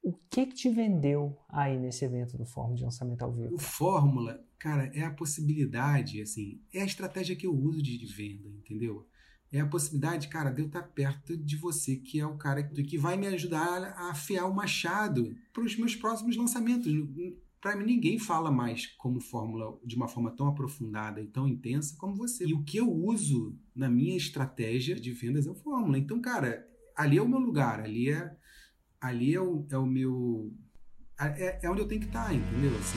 O que te vendeu aí nesse evento do Fórmula de Lançamento ao Vivo? O Fórmula, cara, é a possibilidade, assim, é a estratégia que eu uso de venda, entendeu? É a possibilidade, cara, de eu estar perto de você, que é o cara que vai me ajudar a afiar o machado para os meus próximos lançamentos. Para mim, ninguém fala mais como Fórmula de uma forma tão aprofundada e tão intensa como você. E o que eu uso na minha estratégia de vendas é o Fórmula. Então, cara, ali é o meu lugar, ali é o meu... É onde eu tenho que estar, entendeu? Assim.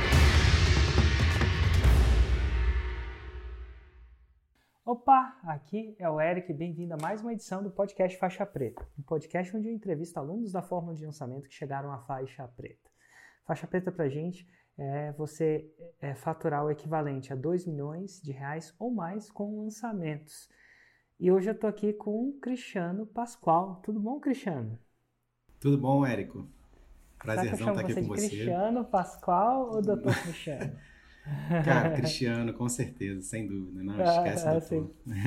Opa, aqui é o Eric, bem-vindo a mais uma edição do podcast Faixa Preta, um podcast onde eu entrevisto alunos da Fórmula de Lançamento que chegaram à faixa preta. Faixa preta pra gente é você faturar o equivalente a 2 milhões de reais ou mais com lançamentos. E hoje eu tô aqui com o Cristiano Pascoal. Tudo bom, Cristiano? Tudo bom, Érico? Será que eu Prazerzão chamo estar aqui você com de você. Cristiano Pascoal ou Dr. Cristiano? Cara, Cristiano, com certeza, sem dúvida. Não esquece, doutor.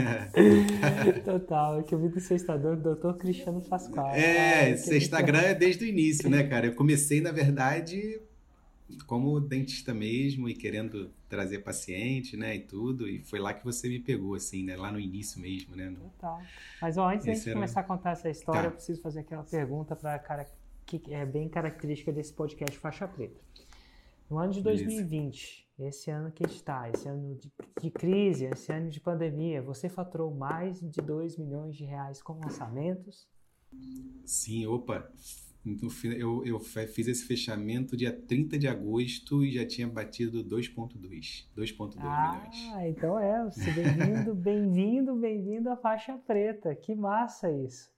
Total, é que eu vi do seu Instagram, Dr. Cristiano Pascoal. Seu Instagram é desde o início, né, cara? Eu comecei, na verdade, como dentista mesmo e querendo trazer paciente, né, e tudo. E foi lá que você me pegou, assim, né? Lá no início mesmo, né? Total. Mas, antes da gente começar a contar essa história, eu preciso fazer aquela pergunta para cara que é bem característica desse podcast Faixa Preta. No ano de 2020, esse ano que está, esse ano de crise, esse ano de pandemia, você faturou mais de 2 milhões de reais com lançamentos? Sim, opa. Eu fiz esse fechamento dia 30 de agosto e já tinha batido 2,2 milhões. Ah, então você bem-vindo à faixa preta. Que massa isso.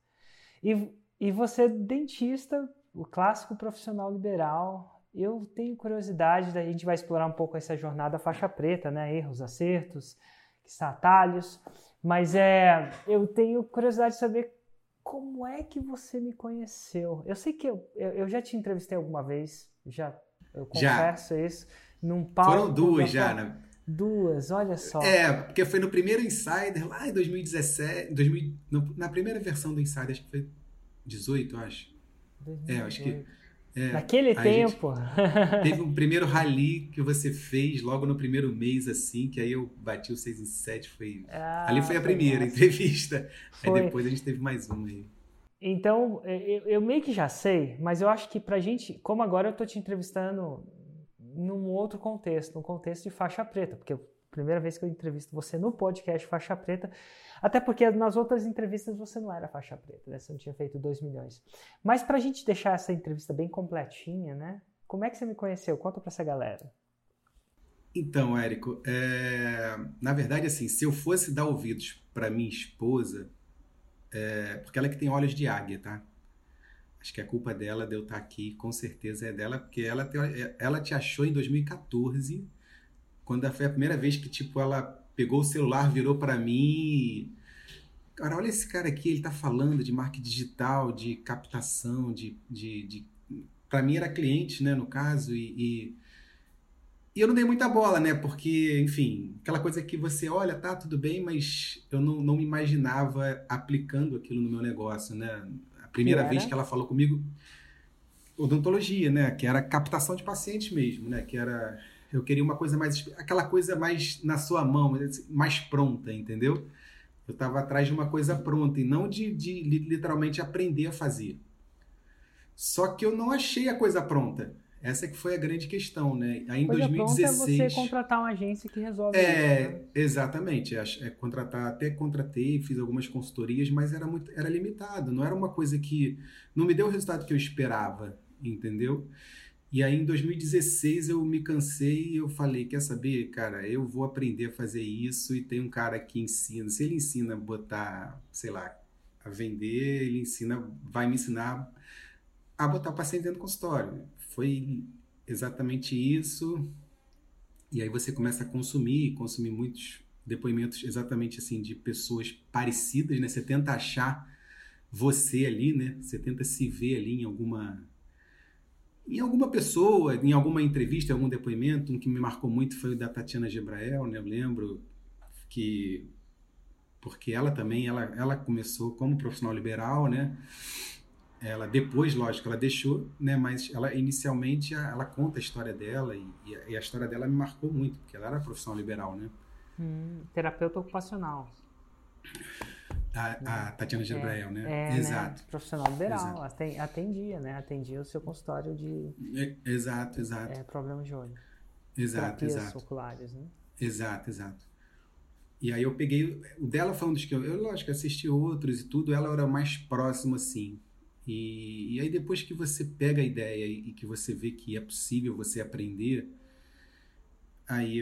E você, dentista, o clássico profissional liberal. Eu tenho curiosidade, a gente vai explorar um pouco essa jornada faixa preta, né? Erros, acertos, atalhos. Mas eu tenho curiosidade de saber como é que você me conheceu. Eu sei que eu já te entrevistei alguma vez, eu confesso isso, num palco. Foram duas já, né? Duas, olha só. Porque foi no primeiro Insider, lá em 2017, na primeira versão do Insider, acho que foi 18, acho. 2018. Acho que... Naquele tempo. Teve um primeiro rally que você fez logo no primeiro mês, assim, que aí eu bati o 6 em 7, ali foi a primeira entrevista. Aí depois a gente teve mais uma aí. Então, eu meio que já sei, mas eu acho que pra gente, como agora eu tô te entrevistando num outro contexto, num contexto de faixa preta, porque a primeira vez que eu entrevisto você no podcast Faixa Preta, até porque nas outras entrevistas você não era faixa preta, né? Você não tinha feito 2 milhões. Mas pra gente deixar essa entrevista bem completinha, né? Como é que você me conheceu? Conta pra essa galera. Então, Érico, na verdade, assim, se eu fosse dar ouvidos pra minha esposa, porque ela é que tem olhos de águia, tá? Acho que a culpa dela de eu estar aqui, com certeza é dela, porque ela te achou em 2014, quando foi a primeira vez que, tipo, ela pegou o celular, virou para mim e... Cara, olha esse cara aqui, ele tá falando de marketing digital, de captação, para mim era cliente, né, no caso, e eu não dei muita bola, né, porque, enfim, aquela coisa que você olha, tá, tudo bem, mas eu não me imaginava aplicando aquilo no meu negócio, né. A primeira vez que ela falou comigo, odontologia, né, que era captação de pacientes mesmo, né, que era... Eu queria uma coisa mais... Aquela coisa mais na sua mão, mais pronta, entendeu? Eu estava atrás de uma coisa pronta e não de literalmente aprender a fazer. Só que eu não achei a coisa pronta. Essa que foi a grande questão, né? Aí em coisa 2016... pronta é você contratar uma agência que resolve isso, né? Exatamente. Até contratei, fiz algumas consultorias, mas era limitado. Não era uma coisa que... Não me deu o resultado que eu esperava, entendeu? E aí, em 2016, eu me cansei e eu falei, quer saber, cara, eu vou aprender a fazer isso e tem um cara que ensina. Se ele ensina a botar, sei lá, a vender, vai me ensinar a botar o paciente dentro do consultório. Foi exatamente isso. E aí você começa a consumir muitos depoimentos exatamente assim de pessoas parecidas, né? Você tenta achar você ali, né? Você tenta se ver ali em alguma pessoa, em alguma entrevista, em algum depoimento. Um que me marcou muito foi o da Tatiana Gebrael, né? Eu lembro porque ela também, ela começou como profissional liberal, né? ela depois, lógico, ela deixou, né? Mas ela inicialmente ela conta a história dela e a história dela me marcou muito, porque ela era profissional liberal, né? Terapeuta ocupacional, A né? Tatiana Gebrael, né? Né? Exato, Profissional liberal, exato. atendia, né? Atendia o seu consultório de Exato, exato, problemas de olho, exato, terapias exato, oculares, né? exato, exato. E aí eu peguei, o dela foi um dos que lógico, assisti outros e tudo, ela era mais próxima, assim. E aí depois que você pega a ideia e que você vê que é possível você aprender, aí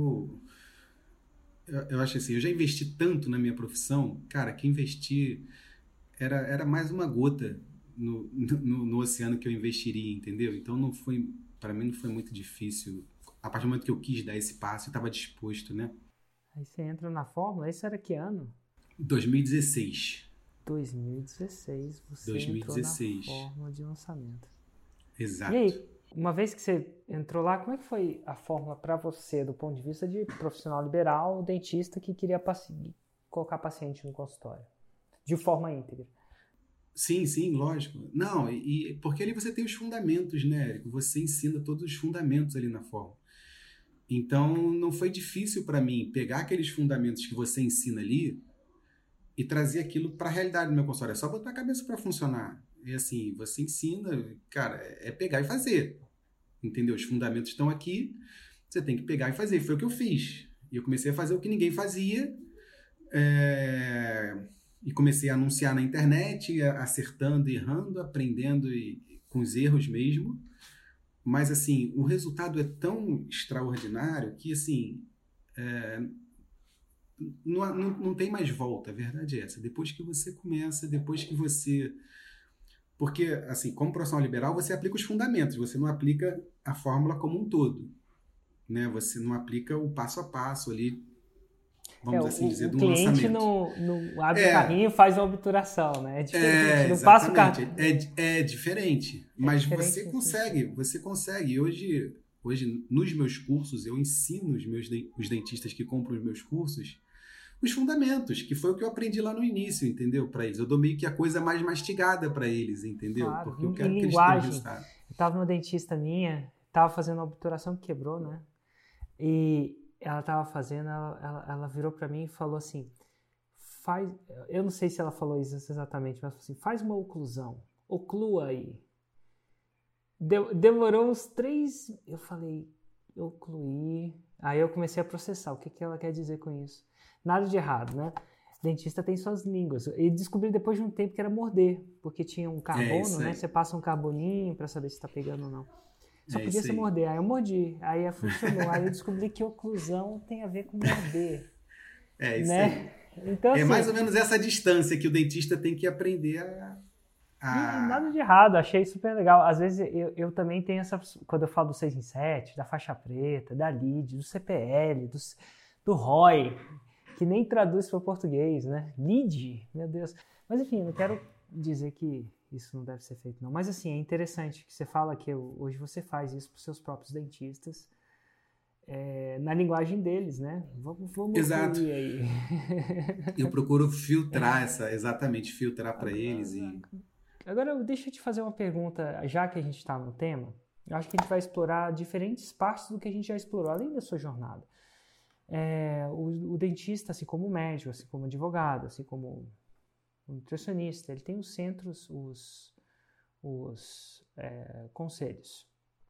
eu acho assim, eu já investi tanto na minha profissão, cara, que investir era mais uma gota no oceano que eu investiria, entendeu? Então não foi, para mim não foi muito difícil. A partir do momento que eu quis dar esse passo, eu estava disposto, né? Aí você entra na fórmula, isso era que ano? 2016. 2016, você entrou na 2016. fórmula de lançamento. E Exato. aí, uma vez que você entrou lá, como é que foi a fórmula para você, do ponto de vista de profissional liberal, dentista que queria colocar paciente no consultório, de forma íntegra? Sim, sim, lógico. Não, porque ali você tem os fundamentos, né, Érico? Você ensina todos os fundamentos ali na fórmula. Então, não foi difícil para mim pegar aqueles fundamentos que você ensina ali e trazer aquilo para a realidade do meu consultório. É só botar a cabeça para funcionar. E assim, você ensina, cara, é pegar e fazer. Entendeu? Os fundamentos estão aqui, você tem que pegar e fazer. Foi o que eu fiz. E eu comecei a fazer o que ninguém fazia. E comecei a anunciar na internet, acertando, errando, aprendendo com os erros mesmo. Mas, assim, o resultado é tão extraordinário que, assim, não tem mais volta. A verdade é essa. Depois que você começa, depois que você... Porque, assim, como profissional liberal, você aplica os fundamentos, você não aplica a fórmula como um todo, né? Você não aplica o passo a passo ali, vamos assim dizer, O de um cliente lançamento. não abre o carrinho e faz uma obturação, né? É diferente, não passa o Exatamente. carro. É diferente, É mas diferente nesse sentido. você consegue. Hoje, nos meus cursos, eu ensino os dentistas que compram os meus cursos os fundamentos, que foi o que eu aprendi lá no início, entendeu? Para eles. Eu dou meio que a coisa mais mastigada para eles, entendeu? Claro, Porque eu em quero que eles tenham linguagem. resultado. Eu tava numa dentista minha, tava fazendo uma obturação que quebrou, né? E ela tava fazendo, ela virou para mim e falou assim, eu não sei se ela falou isso exatamente, mas assim, faz uma oclusão, oclua aí. Demorou uns 3, eu falei, ocluir. Aí eu comecei a processar, o que ela quer dizer com isso? Nada de errado, né? Dentista tem suas línguas. E descobri depois de um tempo que era morder, porque tinha um carbono, Isso né? aí. Você passa um carboninho para saber se tá pegando ou não. Só É podia isso ser aí. morder. Aí eu mordi. Aí funcionou. Aí eu descobri que oclusão tem a ver com morder, É isso aí. né? Então, É mais assim, ou menos essa distância que o dentista tem que aprender e nada a... de errado. Achei super legal. Às vezes eu também tenho essa... Quando eu falo do 6 em 7, da faixa preta, da LID, do CPL, do ROI, que nem traduz para o português, né? LID, meu Deus. Mas enfim, eu não quero dizer que isso não deve ser feito, não. Mas assim, é interessante que você fala que hoje você faz isso para os seus próprios dentistas, na linguagem deles, né? Vamos Exato. incluir aí. Eu procuro filtrar exatamente, filtrar para eles Agora, deixa eu te fazer uma pergunta, já que a gente está no tema. Eu acho que a gente vai explorar diferentes partes do que a gente já explorou, além da sua jornada. O dentista, assim como o médico, assim como o advogado, assim como o nutricionista, ele tem os centros, os conselhos.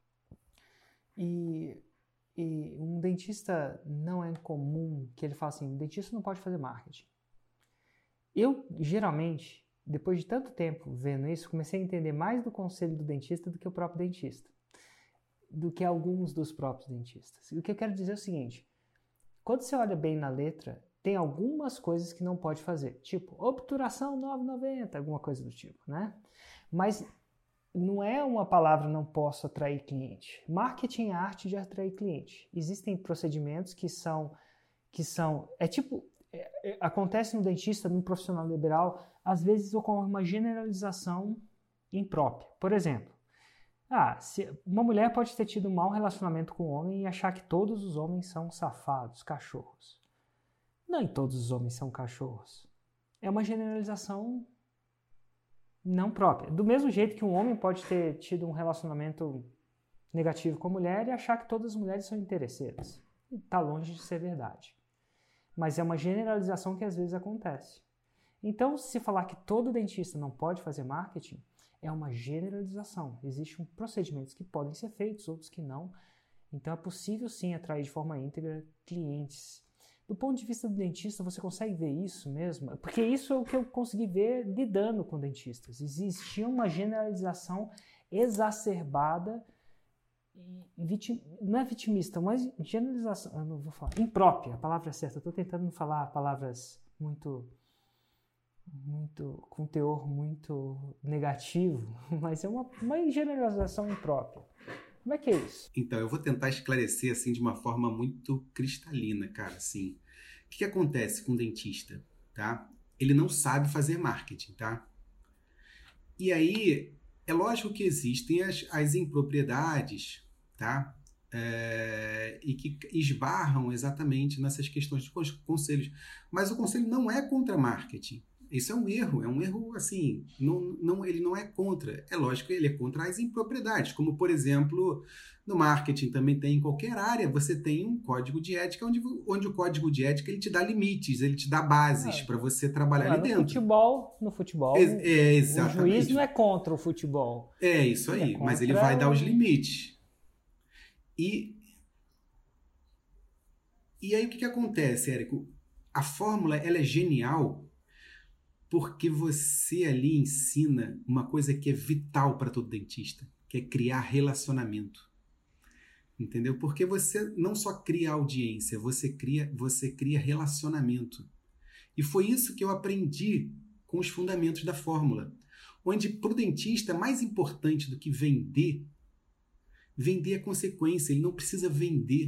E um dentista não é comum que ele fale assim, o dentista não pode fazer marketing. Eu, geralmente, depois de tanto tempo vendo isso, comecei a entender mais do conselho do dentista do que o próprio dentista, do que alguns dos próprios dentistas. E o que eu quero dizer é o seguinte, quando você olha bem na letra, tem algumas coisas que não pode fazer, tipo obturação 9,90, alguma coisa do tipo, né? Mas não é uma palavra não posso atrair cliente. Marketing é a arte de atrair cliente. Existem procedimentos que são acontece no dentista, no profissional liberal, às vezes ocorre uma generalização imprópria. Por exemplo, uma mulher pode ter tido um mau relacionamento com um homem e achar que todos os homens são safados, cachorros. Nem todos os homens são cachorros. É uma generalização Não própria. Do mesmo jeito que um homem pode ter tido um relacionamento negativo com a mulher e achar que todas as mulheres são interesseiras. Está longe de ser verdade. Mas é uma generalização que às vezes acontece. Então, se falar que todo dentista não pode fazer marketing, é uma generalização. Existem procedimentos que podem ser feitos, outros que não. Então, é possível sim atrair de forma íntegra clientes. Do ponto de vista do dentista, você consegue ver isso mesmo? Porque isso é o que eu consegui ver lidando com dentistas. Existia uma generalização exacerbada, não é vitimista, mas generalização, eu não vou falar, imprópria, a palavra é certa. Eu estou tentando não falar palavras muito com teor muito negativo, mas é uma generalização imprópria. Como é que é isso? Então, eu vou tentar esclarecer assim de uma forma muito cristalina, cara, assim. O que acontece com o dentista, tá? Ele não sabe fazer marketing, tá? E aí, é lógico que existem as impropriedades, tá? E que esbarram exatamente nessas questões de conselhos. Mas o conselho não é contra marketing. Isso é um erro assim, ele não é contra. É lógico que ele é contra as impropriedades, como, por exemplo, no marketing também tem, em qualquer área, você tem um código de ética, onde o código de ética ele te dá limites, ele te dá bases para você trabalhar ali dentro. No futebol o juiz não é contra o futebol. É isso aí, mas ele vai dar os limites. E aí o que acontece, Érico? A fórmula ela é genial porque você ali ensina uma coisa que é vital para todo dentista, que é criar relacionamento. Entendeu? Porque você não só cria audiência, você cria relacionamento. E foi isso que eu aprendi com os fundamentos da fórmula. Onde para o dentista, mais importante do que vender é consequência, ele não precisa vender.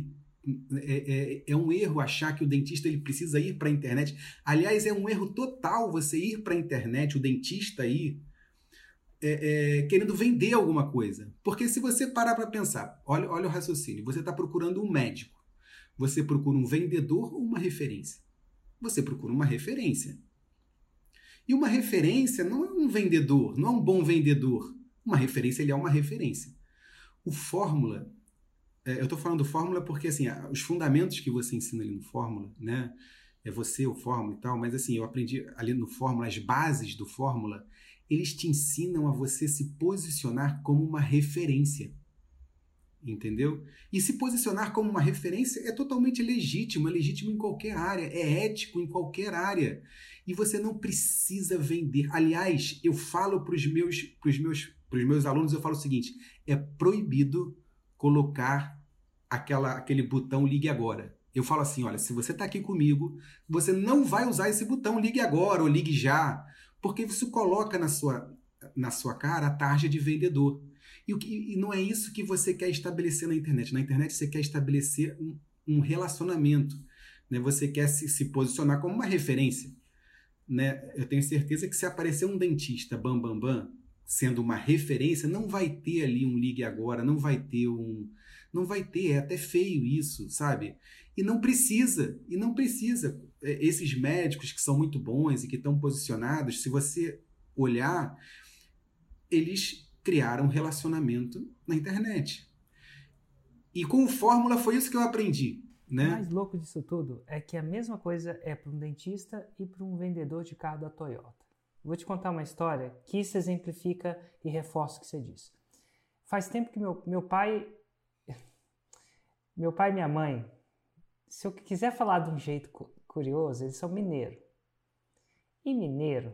É um erro achar que o dentista ele precisa ir para a internet. Aliás, é um erro total você ir para a internet, o dentista ir querendo vender alguma coisa. Porque se você parar para pensar, olha o raciocínio, você está procurando um médico, você procura um vendedor ou uma referência? Você procura uma referência. E uma referência não é um vendedor, não é um bom vendedor. Uma referência ele é uma referência. O Fórmula, eu estou falando Fórmula porque assim, os fundamentos que você ensina ali no Fórmula, né? É você, o Fórmula e tal, mas assim, eu aprendi ali no Fórmula, as bases do Fórmula, eles te ensinam a você se posicionar como uma referência. Entendeu? E se posicionar como uma referência é totalmente legítimo, é legítimo em qualquer área, é ético em qualquer área. E você não precisa vender. Aliás, eu falo para os meus alunos, eu falo o seguinte, é proibido colocar aquele botão ligue agora. Eu falo assim, olha, se você está aqui comigo, você não vai usar esse botão ligue agora ou ligue já, porque isso coloca na sua cara a tarja de vendedor. E não é isso que você quer estabelecer na internet. Na internet você quer estabelecer um relacionamento. Né? Você quer se posicionar como uma referência. Né? Eu tenho certeza que se aparecer um dentista bam, sendo uma referência, não vai ter ali um ligue agora, não vai ter, é até feio isso, sabe? E não precisa. Esses médicos que são muito bons e que estão posicionados, se você olhar, eles criaram um relacionamento na internet. E com o Fórmula foi isso que eu aprendi. Né? O mais louco disso tudo é que a mesma coisa é para um dentista e para um vendedor de carro da Toyota. Vou te contar uma história que isso exemplifica e reforça o que você disse. Faz tempo que meu pai e minha mãe, se eu quiser falar de um jeito curioso, eles são mineiro. E mineiro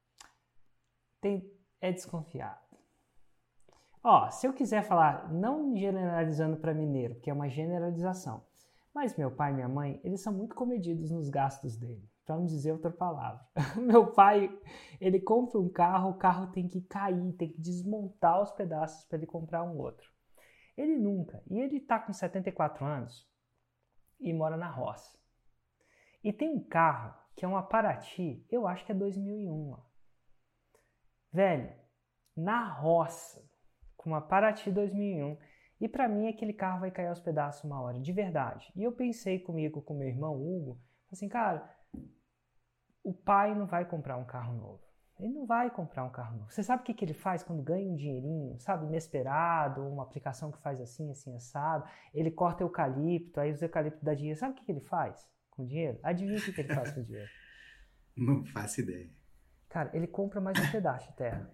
é desconfiado. Se eu quiser falar, não generalizando para mineiro, porque é uma generalização, mas meu pai e minha mãe, eles são muito comedidos nos gastos dele, para não dizer outra palavra. Meu pai, ele compra um carro, o carro tem que cair, tem que desmontar os pedaços para ele comprar um outro. Ele nunca, e ele está com 74 anos e mora na roça. E tem um carro que é uma Paraty, eu acho que é 2001. Velho, na roça, com uma Paraty 2001, e para mim aquele carro vai cair aos pedaços uma hora, de verdade. E eu pensei comigo, com meu irmão Hugo, assim, cara, o pai não vai comprar um carro novo. Ele não vai comprar um carro novo. Você sabe o que ele faz quando ganha um dinheirinho, sabe, inesperado, uma aplicação que faz assim, assim, assado, ele corta eucalipto, aí os eucaliptos dá dinheiro. Sabe o que ele faz com o dinheiro? Adivinha o que ele faz com o dinheiro? Não faço ideia. Cara, ele compra mais um pedaço de terra.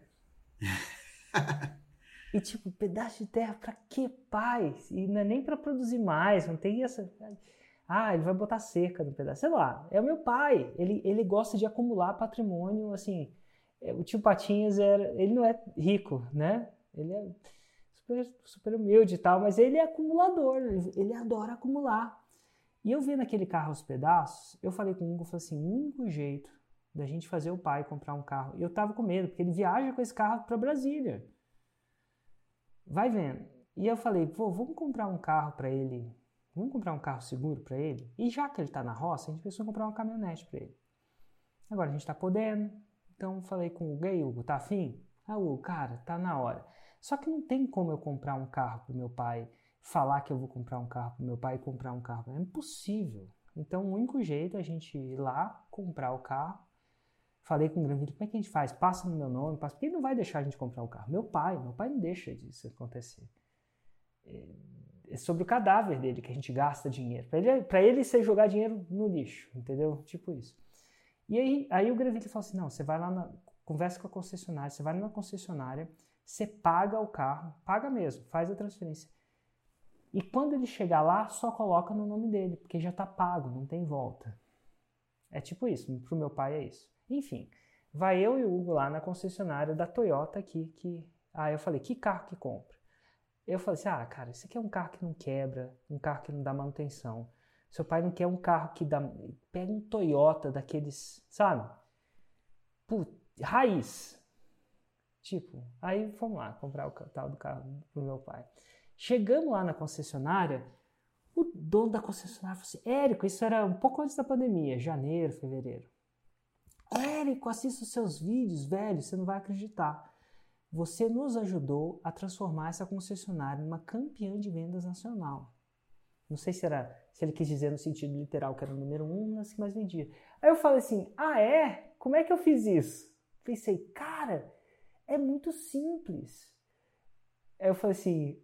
E tipo, pedaço de terra pra quê, pai? E não é nem pra produzir mais, não tem essa... Ah, ele vai botar cerca no pedaço. Sei lá, é o meu pai. Ele gosta de acumular patrimônio, assim... O tio Patinhas, ele não é rico, né? Ele é super humilde e tal, mas ele é acumulador, ele adora acumular. E eu vendo aquele carro aos pedaços, eu falei com o Hugo, eu falei assim, o único jeito da gente fazer o pai comprar um carro, e eu tava com medo, porque ele viaja com esse carro para Brasília. Vai vendo. E eu falei, pô, vamos comprar um carro para ele, vamos comprar um carro seguro para ele? E já que ele tá na roça, a gente pensou em comprar uma caminhonete para ele. Agora a gente tá podendo, então falei com o Hugo, e aí, Hugo, tá afim? Ah, Hugo, cara, tá na hora. Só que não tem como eu comprar um carro pro meu pai, falar que eu vou comprar um carro pro meu pai e comprar um carro. É impossível. Então o único jeito é a gente ir lá, comprar o carro. Falei com o Granville, como é que a gente faz? Passa no meu nome, passa. Porque ele não vai deixar a gente comprar o carro. Meu pai não deixa disso acontecer. É sobre o cadáver dele que a gente gasta dinheiro. Pra ele ser jogar dinheiro no lixo, entendeu? Tipo isso. E aí o Granville falou assim, não, você vai lá, conversa com a concessionária, você vai na concessionária, você paga o carro, paga mesmo, faz a transferência. E quando ele chegar lá, só coloca no nome dele, porque já tá pago, não tem volta. É tipo isso, pro meu pai é isso. Enfim, vai eu e o Hugo lá na concessionária da Toyota aqui, aí eu falei, que carro que compra? Eu falei assim, cara, esse aqui é um carro que não quebra, um carro que não dá manutenção. Seu pai não quer um carro que dá... Pega um Toyota daqueles, sabe? Raiz. Tipo, aí fomos lá comprar o tal do carro pro meu pai. Chegamos lá na concessionária, o dono da concessionária falou assim, Érico, isso era um pouco antes da pandemia, janeiro, fevereiro. Érico, assista os seus vídeos, velho, você não vai acreditar. Você nos ajudou a transformar essa concessionária numa campeã de vendas nacional. Não sei se ele quis dizer no sentido literal que era o número 1 nas que mais vendia. Aí eu falei assim, é? Como é que eu fiz isso? Pensei, cara, é muito simples. Aí eu falei assim,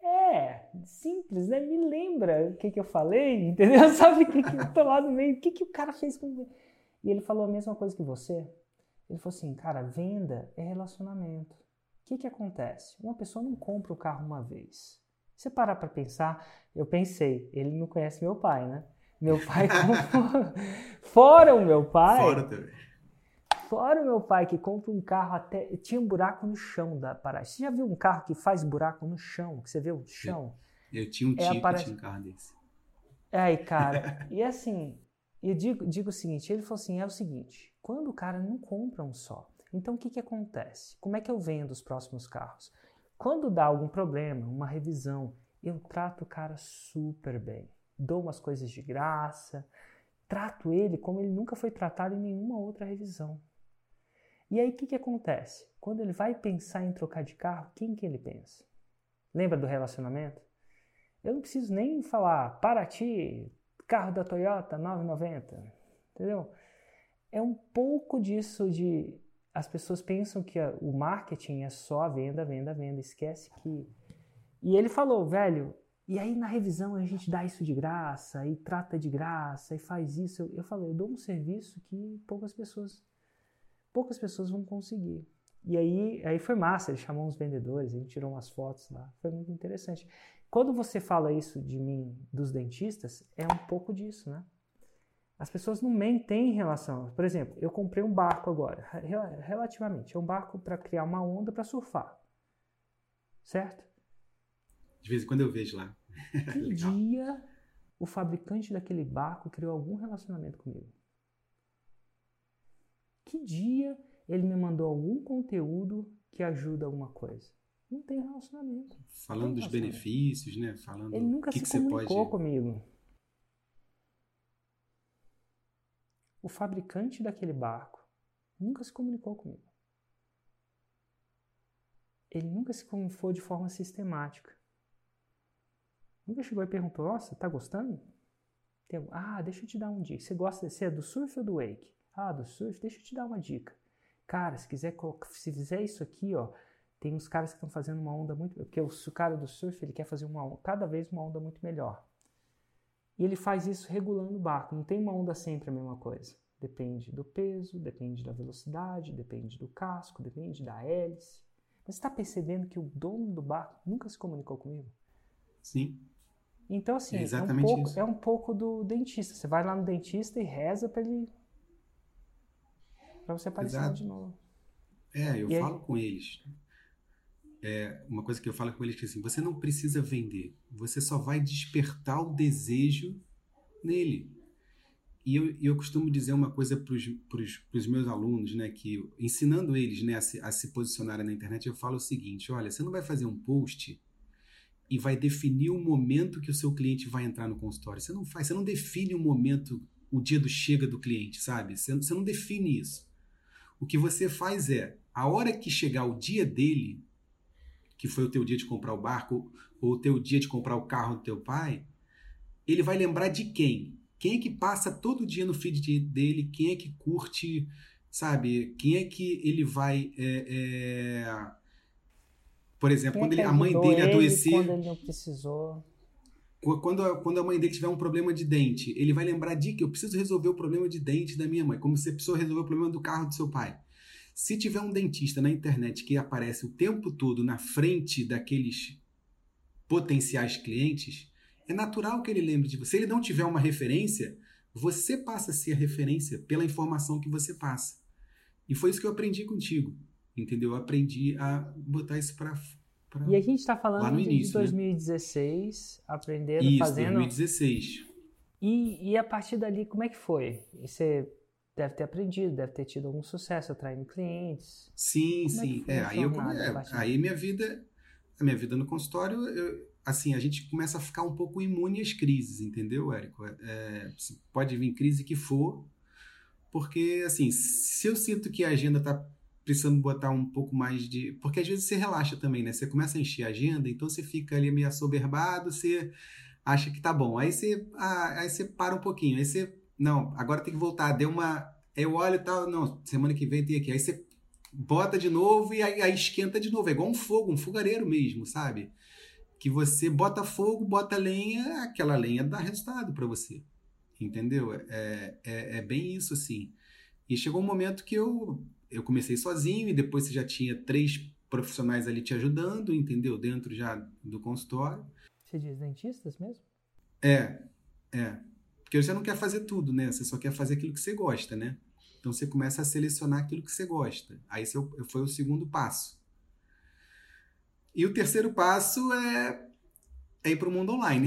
simples, né? Me lembra o que eu falei, entendeu? Sabe o que eu tô lá no meio? O que o cara fez comigo? E ele falou a mesma coisa que você. Ele falou assim, cara, venda é relacionamento. O que acontece? Uma pessoa não compra o carro uma vez. Se você parar para pensar, eu pensei, ele não conhece meu pai, né? Meu pai comprou... Fora o meu pai... Fora também. Fora o meu pai que compra um carro até... Tinha um buraco no chão da paragem. Você já viu um carro que faz buraco no chão? Que você vê o chão? Eu tinha um tio que tinha um carro desse. Aí, cara, e assim... Eu digo o seguinte, ele falou assim, é o seguinte, quando o cara não compra um só, então o que acontece? Como é que eu vendo os próximos carros? Quando dá algum problema, uma revisão, eu trato o cara super bem. Dou umas coisas de graça, trato ele como ele nunca foi tratado em nenhuma outra revisão. E aí o que acontece? Quando ele vai pensar em trocar de carro, quem que ele pensa? Lembra do relacionamento? Eu não preciso nem falar, Paraty, carro da Toyota, 990, entendeu? É um pouco disso de... As pessoas pensam que o marketing é só a venda, venda, venda. Esquece que... E ele falou, velho, e aí na revisão a gente dá isso de graça, e trata de graça, e faz isso. Eu falei, eu dou um serviço que poucas pessoas vão conseguir. E aí foi massa, ele chamou uns vendedores, a gente tirou umas fotos lá. Foi muito interessante. Quando você fala isso de mim, dos dentistas, é um pouco disso, né? As pessoas não mentem em relação... Por exemplo, eu comprei um barco agora, relativamente. É um barco para criar uma onda para surfar. Certo? De vez em quando eu vejo lá. Que dia o fabricante daquele barco criou algum relacionamento comigo? Que dia ele me mandou algum conteúdo que ajuda alguma coisa? Não tem relacionamento. Falando dos benefícios, né? Falando ele nunca se comunicou comigo. O fabricante daquele barco nunca se comunicou comigo. Ele nunca se comunicou de forma sistemática. Nunca chegou e perguntou, nossa, tá gostando? Deixa eu te dar uma dica. Você é do surf ou do wake? Do surf, deixa eu te dar uma dica. Cara, se fizer isso aqui, ó, tem uns caras que estão fazendo uma onda muito... Porque o cara do surf, ele quer fazer cada vez uma onda muito melhor. E ele faz isso regulando o barco. Não tem uma onda sempre a mesma coisa. Depende do peso, depende da velocidade, depende do casco, depende da hélice. Mas você está percebendo que o dono do barco nunca se comunicou comigo? Sim. Então, assim, É exatamente isso. é um pouco do dentista. Você vai lá no dentista e reza para você aparecer lá de novo. Eu falo com eles. Uma coisa que eu falo com eles é que assim, você não precisa vender. Você só vai despertar o desejo nele. E eu costumo dizer uma coisa para os meus alunos, né, que ensinando eles, né, a se posicionarem na internet, eu falo o seguinte: olha, você não vai fazer um post e vai definir o momento que o seu cliente vai entrar no consultório. Você não define o momento, o dia do chega do cliente, sabe? Você não define isso. O que você faz é, a hora que chegar o dia dele, que foi o teu dia de comprar o barco, ou o teu dia de comprar o carro do teu pai, ele vai lembrar de quem? Quem é que passa todo dia no feed dele? Quem é que curte, sabe? Quem é que ele vai... Por exemplo, Quem quando é que a mãe ajudou dele ele adoecer... quando ele não precisou? Quando a mãe dele tiver um problema de dente, ele vai lembrar de que eu preciso resolver o problema de dente da minha mãe, como você precisou resolver o problema do carro do seu pai. Se tiver um dentista na internet que aparece o tempo todo na frente daqueles potenciais clientes, é natural que ele lembre de você. Se ele não tiver uma referência, você passa a ser a referência pela informação que você passa. E foi isso que eu aprendi contigo, entendeu? Eu aprendi a botar isso para E a gente está lá falando no início, de 2016, aprendendo, Isso, fazendo... 2016. E a partir dali, como é que foi? E você deve ter aprendido, deve ter tido algum sucesso atraindo clientes. Sim, Como sim. é que foi a partir Aí a minha vida no consultório, assim, a gente começa a ficar um pouco imune às crises, entendeu, Érico? Pode vir crise que for, porque, assim, se eu sinto que a agenda está precisando botar um pouco mais de... Porque às vezes você relaxa também, né? Você começa a encher a agenda, então você fica ali meio assoberbado, você acha que tá bom. Aí você para um pouquinho, aí você... Não, agora tem que voltar, eu olho e tal, não, semana que vem tem aqui. Aí você bota de novo e aí esquenta de novo. É igual um fogo, um fogareiro mesmo, sabe? Que você bota fogo, bota lenha, aquela lenha dá resultado para você. Entendeu? É bem isso, assim. E chegou um momento que eu comecei sozinho e depois você já tinha 3 profissionais ali te ajudando, entendeu? Dentro já do consultório. Você diz dentistas mesmo? É. Porque você não quer fazer tudo, né? Você só quer fazer aquilo que você gosta, né? Então você começa a selecionar aquilo que você gosta. Aí foi o segundo passo. E o terceiro passo é ir para o mundo online.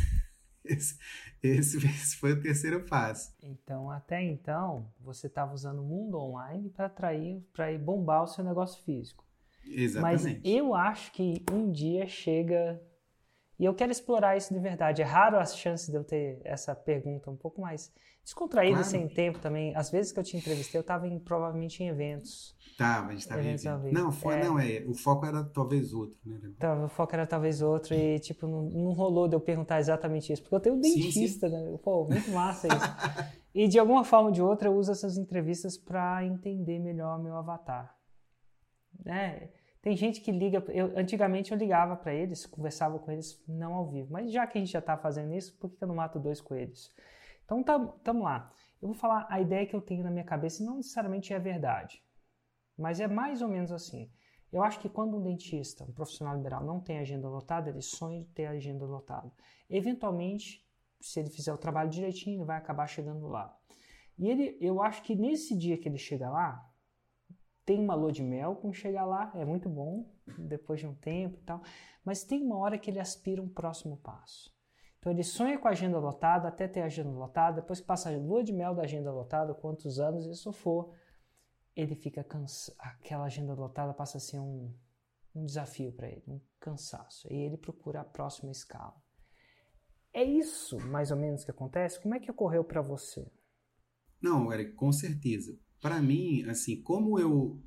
Esse foi o terceiro passo. Então, até então, você estava usando o mundo online para ir bombar o seu negócio físico. Exatamente. Mas eu acho que um dia chega... E eu quero explorar isso de verdade. É raro as chances de eu ter essa pergunta um pouco mais descontraída, Claro. sem tempo também. Às vezes que eu te entrevistei, eu estava provavelmente em eventos. Tá, mas estava em Eventos ao evento. vivo. O foco era talvez outro, né? Então, o foco era talvez outro e, tipo, não rolou de eu perguntar exatamente isso. Porque eu tenho um dentista, sim. né? Pô, muito massa isso. E de alguma forma ou de outra, eu uso essas entrevistas para entender melhor meu avatar. Né? Tem gente que liga... Antigamente eu ligava para eles, conversava com eles não ao vivo. Mas já que a gente já está fazendo isso, por que eu não mato 2 coelhos? Então, tamo lá. Eu vou falar a ideia que eu tenho na minha cabeça e não necessariamente é verdade. Mas é mais ou menos assim. Eu acho que quando um dentista, um profissional liberal, não tem agenda lotada, ele sonha de ter agenda lotada. Eventualmente, se ele fizer o trabalho direitinho, ele vai acabar chegando lá. E eu acho que nesse dia que ele chega lá, tem uma lua de mel com chegar lá, é muito bom, depois de um tempo e tal, mas tem uma hora que ele aspira um próximo passo. Então ele sonha com a agenda lotada, até ter a agenda lotada, depois que passa a lua de mel da agenda lotada, quantos anos isso for, ele fica cansado, aquela agenda lotada passa a ser um desafio para ele, um cansaço, e ele procura a próxima escala. É isso, mais ou menos, que acontece? Como é que ocorreu para você? Não, Eric, com certeza. Para mim, assim, como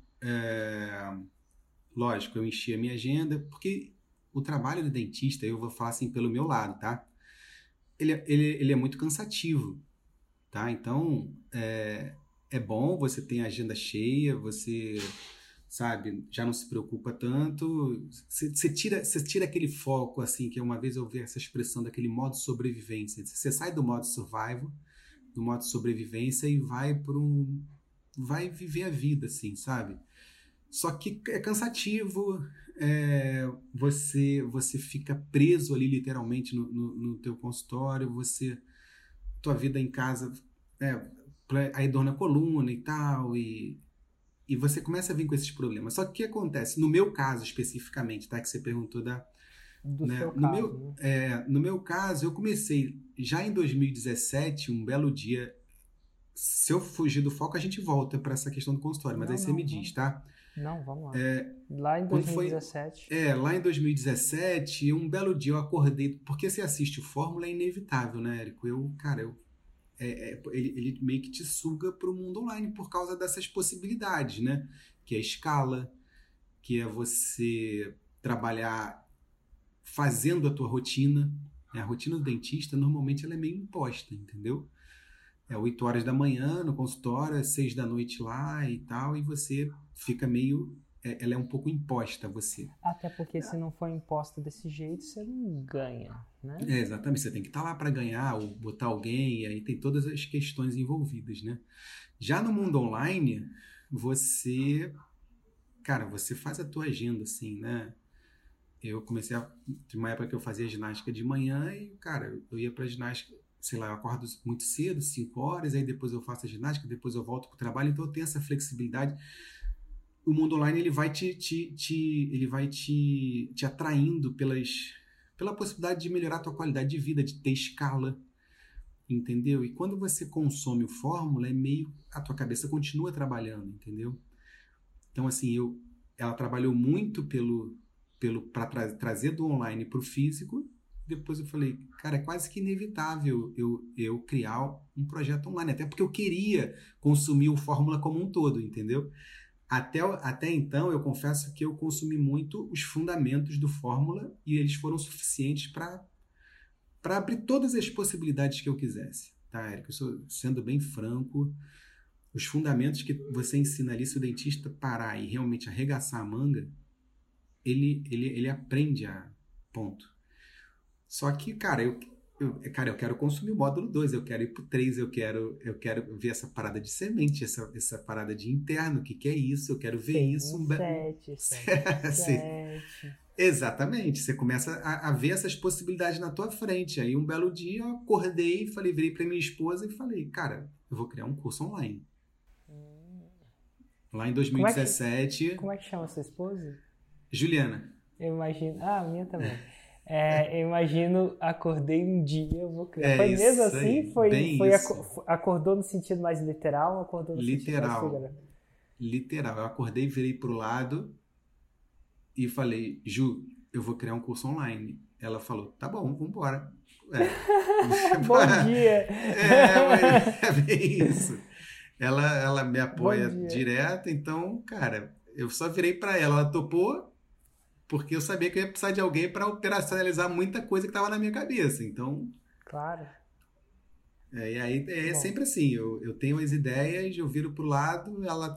lógico, eu enchi a minha agenda, porque o trabalho do dentista, eu vou falar assim pelo meu lado, tá? Ele é muito cansativo, tá? Então, é bom, você tem a agenda cheia, você, sabe, já não se preocupa tanto. Você tira aquele foco, assim, que uma vez eu ouvi essa expressão daquele modo sobrevivência. Você sai do modo survival, do modo sobrevivência e vai viver a vida, assim, sabe? Só que é cansativo, você fica preso ali literalmente no teu consultório, tua vida em casa, é, aí dor na coluna e tal, e você começa a vir com esses problemas. Só que o que acontece? No meu caso especificamente, tá? Que você perguntou Do né? seu caso, né? No meu caso, eu comecei já em 2017, um belo dia. Se eu fugir do foco, a gente volta para essa questão do consultório, mas aí Não, você me não, diz, vamos. tá? Não, vamos lá. Lá em Quando foi, 2017. lá em 2017, um belo dia eu acordei, porque você assiste o Fórmula é inevitável, né, Érico? Ele meio que te suga para o mundo online por causa dessas possibilidades, né? Que é a escala, que é você trabalhar fazendo a tua rotina. A rotina do dentista, normalmente, ela é meio imposta, entendeu? É 8 horas da manhã no consultório, é 6 da noite lá e tal, e você fica meio... ela é um pouco imposta a você. Até porque se não for imposta desse jeito, você não ganha, né? Exatamente, você tem que estar lá para ganhar ou botar alguém, e aí tem todas as questões envolvidas, né? Já no mundo online, você faz a tua agenda, assim, né? Eu comecei de uma época que eu fazia ginástica de manhã e, cara, eu ia pra ginástica, sei lá, eu acordo muito cedo, 5 horas, aí depois eu faço a ginástica, depois eu volto pro trabalho, então eu tenho essa flexibilidade. O mundo online, ele vai te atraindo pela possibilidade de melhorar a tua qualidade de vida, de ter escala, entendeu? E quando você consome o Fórmula, a tua cabeça continua trabalhando, entendeu? Então, assim, ela trabalhou muito para trazer do online para o físico. Depois eu falei, cara, é quase que inevitável eu criar um projeto online, até porque eu queria consumir o Fórmula como um todo, entendeu? Até então, eu confesso que eu consumi muito os fundamentos do Fórmula e eles foram suficientes para abrir todas as possibilidades que eu quisesse, tá, Érico? Sendo bem franco, os fundamentos que você ensina ali, se o dentista parar e realmente arregaçar a manga, ele aprende a ponto. Só que, cara, eu quero consumir o módulo 2, eu quero ir pro 3, eu quero ver essa parada de semente, essa parada de interno, o que é isso, eu quero ver isso. 7. Exatamente, você começa a ver essas possibilidades na tua frente. Aí um belo dia eu acordei, virei pra minha esposa e falei, cara, eu vou criar um curso online. Lá em 2017. Como é que chama sua esposa? Juliana. Eu imagino. Ah, a minha também. Eu imagino, acordei um dia, eu vou criar. Foi mesmo isso assim? aí, Foi bem isso. acordou no sentido mais literal ou acordou no sentido mais Literal. figurado? Literal. Eu acordei, virei pro lado e falei, Ju, eu vou criar um curso online. Ela falou, tá bom, vambora. Bom dia! É bem isso. Ela me Bom apoia dia. direto, então, cara, eu só virei pra ela. Ela topou, porque eu sabia que eu ia precisar de alguém para operacionalizar muita coisa que estava na minha cabeça. Então, Claro. e aí é Bom, sempre assim, eu tenho as ideias, eu viro pro lado,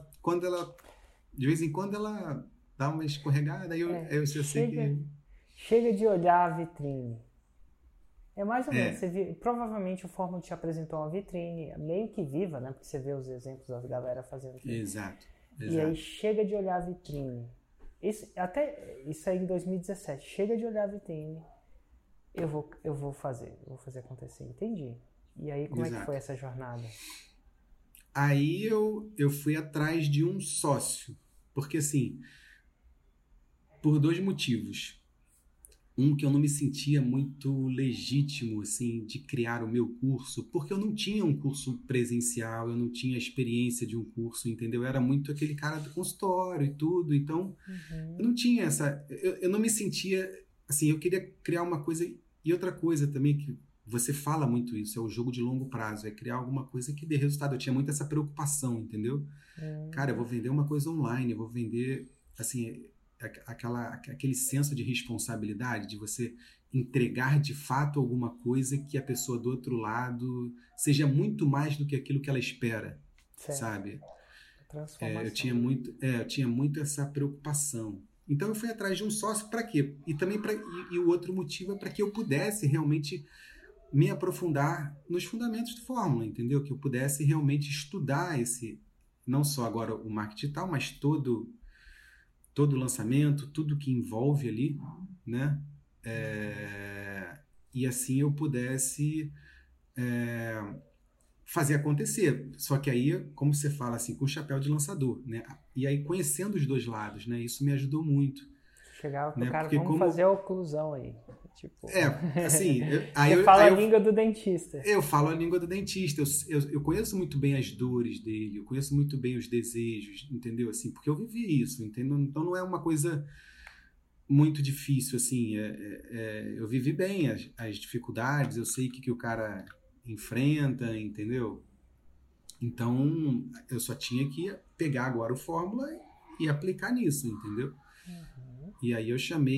de vez em quando ela dá uma escorregada, aí eu sei que... chega de olhar a vitrine. É mais ou menos, É, provavelmente o Fórmula te apresentou uma vitrine, meio que viva, né? Porque você vê os exemplos da galera fazendo tudo. exato, E aí exato. chega de olhar a vitrine. Isso aí em 2017. Chega de olhar a vitrine. Eu vou fazer acontecer. Entendi. E aí, como é que foi Exato. essa jornada? Aí eu fui atrás de um sócio, porque assim, por dois motivos. Um, que eu não me sentia muito legítimo, assim, de criar o meu curso, porque eu não tinha um curso presencial, eu não tinha a experiência de um curso, entendeu? Eu era muito aquele cara do consultório e tudo, então eu não tinha eu não me sentia, assim, eu queria criar uma coisa, e outra coisa também que você fala muito isso, é o jogo de longo prazo, é criar alguma coisa que dê resultado. Eu tinha muito essa preocupação, entendeu? Cara, eu vou vender uma coisa online, eu vou vender, assim, aquele senso de responsabilidade, de você entregar de fato alguma coisa que a pessoa do outro lado seja muito mais do que aquilo que ela espera. Certo. sabe? Transformação. Eu tinha muito essa preocupação. Então eu fui atrás de um sócio para quê? E também e o outro motivo é para que eu pudesse realmente me aprofundar nos fundamentos de fórmula, entendeu? Que eu pudesse realmente estudar não só agora o marketing digital, mas todo o lançamento, tudo que envolve ali, né? E assim eu pudesse fazer acontecer. Só que aí, como você fala assim, com o chapéu de lançador, né? E aí conhecendo os dois lados, né? Isso me ajudou muito. Chegava pro né? cara, Porque vamos fazer a oclusão aí. Tipo... assim... Você fala a língua do dentista. Eu falo a língua do dentista. Eu conheço muito bem as dores dele, eu conheço muito bem os desejos, entendeu? Assim, porque eu vivi isso, entendeu? Então não é uma coisa muito difícil, assim. Eu vivi bem as dificuldades, eu sei o que o cara enfrenta, entendeu? Então, eu só tinha que pegar agora o fórmula e aplicar nisso, entendeu? Uhum. E aí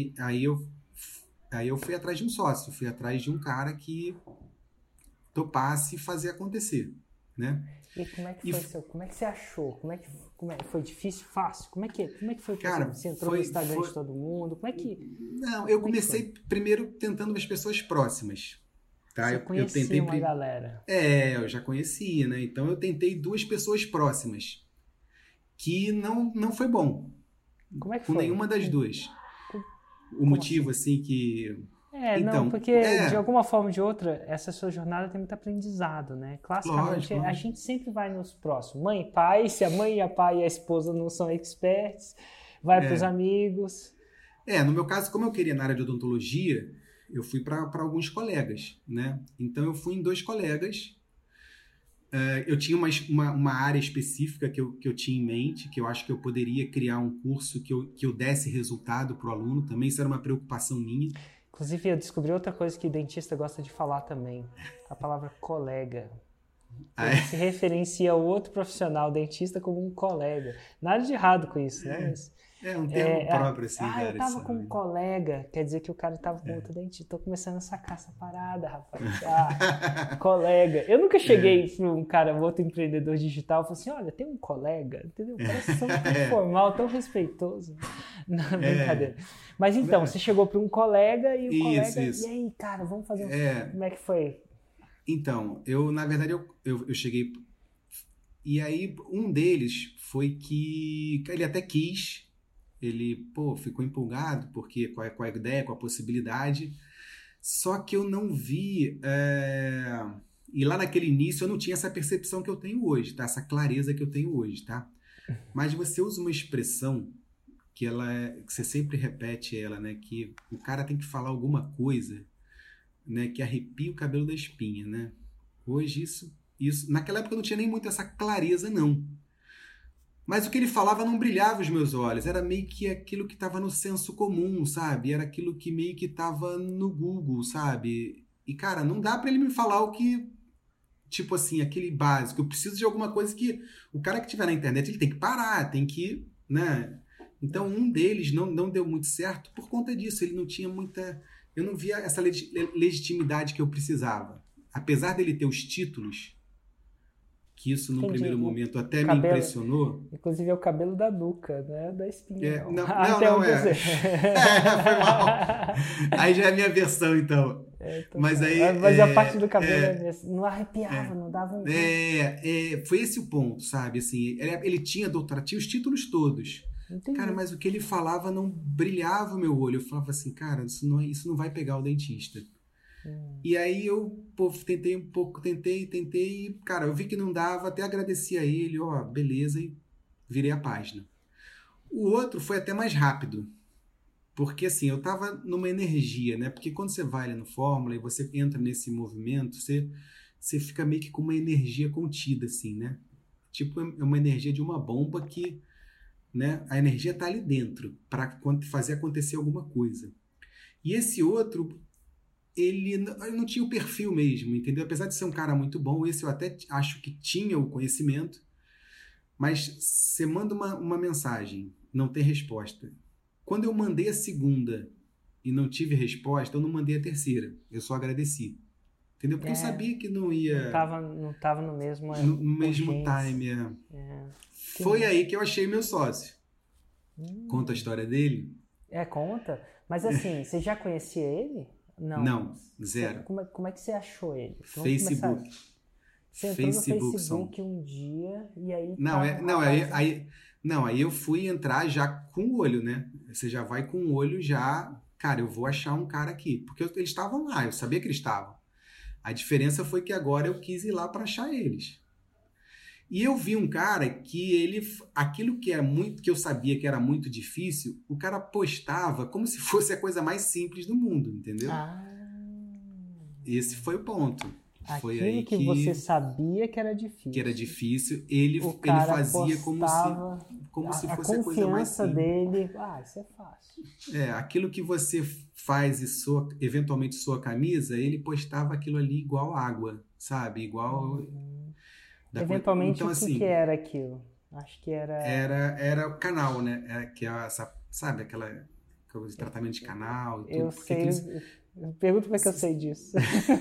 eu fui atrás de um sócio, fui atrás de um cara que topasse fazer acontecer, né? E como é que foi como é que você achou? Como é que foi difícil, fácil? Como é que foi? Cara, você entrou no Instagram de todo mundo? Como é que... Não, eu comecei primeiro tentando as pessoas próximas. Tá? Você conhecia uma galera. Eu já conhecia, né? Então eu tentei 2 pessoas próximas, que não foi bom. Como é que com foi? Nenhuma das duas. O motivo, assim, que... Não, porque de alguma forma ou de outra, essa sua jornada tem muito aprendizado, né? Classicamente, a gente sempre vai nos próximos. Mãe e pai, se a mãe, a pai e a esposa não são experts, vai para os amigos. No meu caso, como eu queria na área de odontologia, eu fui para alguns colegas, né? Então, eu fui em 2 colegas. Eu tinha uma área específica que eu tinha em mente, que eu acho que eu poderia criar um curso que eu desse resultado para o aluno. Também isso era uma preocupação minha. Inclusive, eu descobri outra coisa que dentista gosta de falar também. A palavra colega. Ele se referencia ao outro profissional, dentista, como um colega. Nada de errado com isso, né? Mas, um termo próprio, assim. eu tava com um colega, quer dizer que o cara tava com outro dentista. Tô começando a sacar essa parada, rapaz. Colega. Eu nunca cheguei para um cara, outro empreendedor digital, e falei assim, olha, tem um colega, entendeu? Parece tão formal, tão respeitoso. Não, brincadeira. Mas então, você chegou para um colega e o colega... E aí, cara, vamos fazer Como é que foi? Então, na verdade, eu cheguei... E aí, um deles foi que ele até quis... Ele, ficou empolgado porque com a ideia, com a possibilidade. Só que eu não vi... E lá naquele início eu não tinha essa percepção que eu tenho hoje, tá? Essa clareza que eu tenho hoje, tá? Mas você usa uma expressão que você sempre repete ela, né? Que o cara tem que falar alguma coisa, né? Que arrepia o cabelo da espinha, né? Hoje isso... Naquela época eu não tinha nem muito essa clareza, não. Mas o que ele falava não brilhava os meus olhos. Era meio que aquilo que estava no senso comum, sabe? Era aquilo que meio que estava no Google, sabe? E, cara, não dá para ele me falar o que... Tipo assim, aquele básico. Eu preciso de alguma coisa que... O cara que estiver na internet, ele tem que parar, tem que... né? Então, um deles não deu muito certo por conta disso. Ele não tinha muita... Eu não via essa legitimidade que eu precisava. Apesar dele ter os títulos... que isso no primeiro momento até me impressionou. Inclusive é o cabelo da nuca, né? Da espinha. Não foi mal. Aí já é a minha versão, então. Mas a parte do cabelo não arrepiava, não dava um... Foi esse o ponto, sabe? Assim, ele tinha doutorado, tinha os títulos todos. Entendi. Cara, mas o que ele falava não brilhava o meu olho. Eu falava assim, cara, isso não vai pegar o dentista. E aí eu tentei um pouco, tentei, e, cara, eu vi que não dava, até agradeci a ele, beleza, e virei a página. O outro foi até mais rápido, porque assim, eu tava numa energia, né? Porque quando você vai ali no Fórmula e você entra nesse movimento, você fica meio que com uma energia contida, assim, né? Tipo, é uma energia de uma bomba que, né? A energia tá ali dentro para fazer acontecer alguma coisa. E esse outro... Ele não tinha o perfil mesmo, entendeu? Apesar de ser um cara muito bom, esse eu até acho que tinha o conhecimento, mas você manda uma mensagem, não tem resposta. Quando eu mandei a segunda e não tive resposta, eu não mandei a terceira, eu só agradeci, entendeu? Porque eu sabia que não ia Não tava no mesmo no mesmo urgência. time. É. Foi aí que eu achei meu sócio. Conta a história dele? Conta. Mas assim, você já conhecia ele? Não, zero. Como é que você achou ele? Vamos começar. Facebook. Você entrou no Facebook Facebook um dia e aí Não, tava um não, rapaz... aí eu fui entrar já com o olho, né? Você já vai com o olho já, cara, eu vou achar um cara aqui. Porque eles estavam lá, eu sabia que eles estavam. A diferença foi que agora eu quis ir lá para achar eles. E eu vi um cara que aquilo que eu sabia que era muito difícil, o cara postava como se fosse a coisa mais simples do mundo, entendeu? Esse foi o ponto. Foi Aquilo aí que você sabia que era difícil. Ele fazia postava, como se fosse a coisa mais simples. A confiança dele, isso é fácil. Aquilo que você faz e eventualmente sua camisa, ele postava aquilo ali igual água, sabe? Igual... Eventualmente, então, assim, que era aquilo? Acho que era... Era o canal, né? Que é sabe, aquela coisa de tratamento de canal e tudo. Eu sei... Eu pergunto como é que eu sei disso.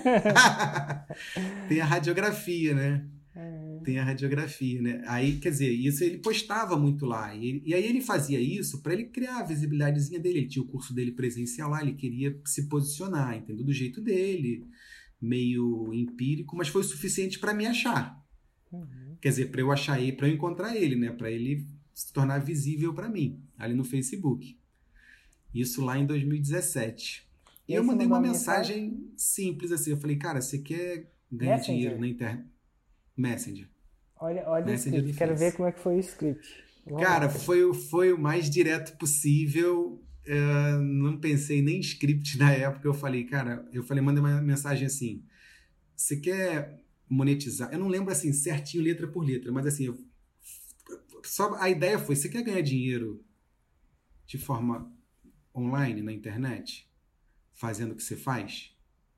Tem a radiografia, né? Tem a radiografia, né? Aí, quer dizer, isso ele postava muito lá. E aí ele fazia isso para ele criar a visibilidadezinha dele. Ele tinha o curso dele presencial lá, ele queria se posicionar, entendeu? Do jeito dele, meio empírico, mas foi o suficiente para me achar. Quer dizer, para eu achar ele, para eu encontrar ele, né? Para ele se tornar visível para mim, ali no Facebook. Isso lá em 2017. E eu mandei uma mensagem simples assim. Eu falei, cara, você quer ganhar dinheiro na internet? Messenger. Olha o script. Quero ver como é que foi o script. Cara, foi o mais direto possível. Não pensei nem em script na época. Eu falei, mandei uma mensagem assim. Você quer monetizar? Eu não lembro assim certinho, letra por letra, mas assim, só a ideia foi, você quer ganhar dinheiro de forma online, na internet? Fazendo o que você faz?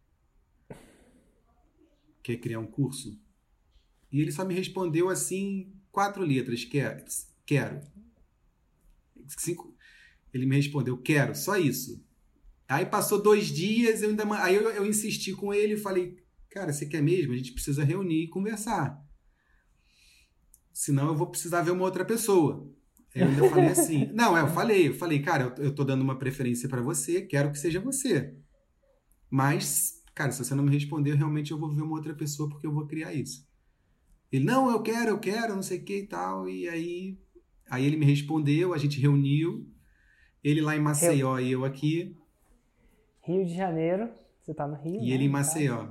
Quer criar um curso? E ele só me respondeu assim, 4 letras, quero. 5, ele me respondeu, quero, só isso. Aí passou 2 dias, aí eu insisti com ele e falei, cara, você quer mesmo? A gente precisa reunir e conversar. Senão eu vou precisar ver uma outra pessoa. Eu ainda falei assim... Não, eu falei, cara, eu tô dando uma preferência para você, quero que seja você. Mas, cara, se você não me responder, realmente eu vou ver uma outra pessoa porque eu vou criar isso. Ele, não, eu quero, não sei o que e tal. E aí ele me respondeu, a gente reuniu. Ele lá em Maceió e eu aqui. Rio de Janeiro, você tá no Rio, E ele em Maceió,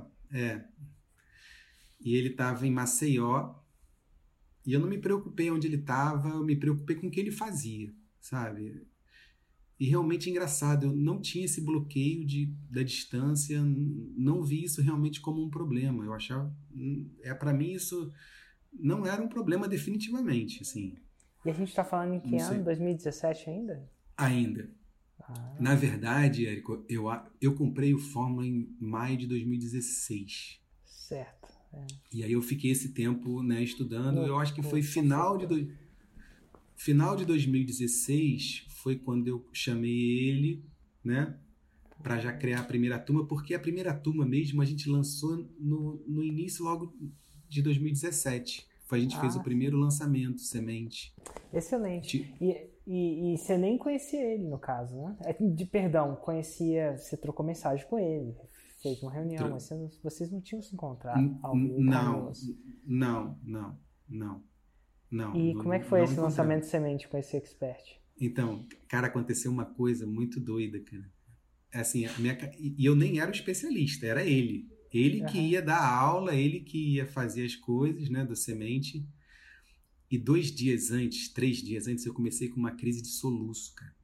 E ele tava em Maceió. E eu não me preocupei onde ele estava, eu me preocupei com o que ele fazia, sabe? E realmente é engraçado, eu não tinha esse bloqueio da distância, não vi isso realmente como um problema. Eu achava, para mim isso não era um problema definitivamente, assim. E a gente está falando em que ano? 2017 ainda? Ainda. Na verdade, Érico, eu comprei o Fórmula em maio de 2016. Certo. E aí eu fiquei esse tempo, né, estudando. Eu acho que foi final de 2016 foi quando eu chamei ele, né, para já criar a primeira turma, porque a primeira turma mesmo a gente lançou no início logo de 2017. A gente fez o primeiro lançamento, Semente. Excelente. E você nem conhecia ele, no caso, né? Perdão, você trocou mensagem com ele. Fez uma reunião, mas vocês não tinham se encontrado ao vivo? Não. E como é que foi esse lançamento de Semente com esse expert? Então, cara, aconteceu uma coisa muito doida, cara. Assim, e eu nem era o especialista, era ele. Ele que ia dar aula, ele que ia fazer as coisas, né, do Semente. E 2 dias antes, 3 dias antes, eu comecei com uma crise de soluço, cara.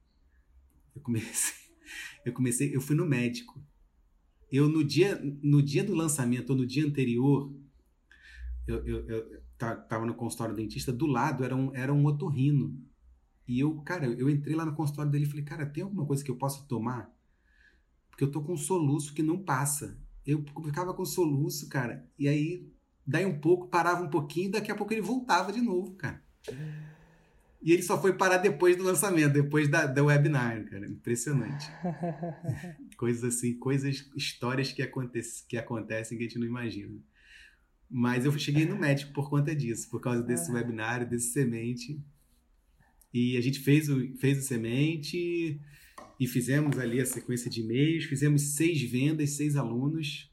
Eu fui no médico. No dia do lançamento, ou no dia anterior, eu tava no consultório do dentista, do lado era um otorrino. E eu entrei lá no consultório dele e falei, cara, tem alguma coisa que eu possa tomar? Porque eu tô com um soluço que não passa. Eu ficava com soluço, cara, e aí, daí um pouco, parava um pouquinho, daqui a pouco ele voltava de novo, cara. E ele só foi parar depois do lançamento, depois da webinar, cara. Impressionante. Coisas assim, histórias que acontecem que a gente não imagina. Mas eu cheguei no médico por conta disso, por causa desse webinário, desse semente. E a gente fez o semente e fizemos ali a sequência de e-mails, fizemos 6 vendas, 6 alunos.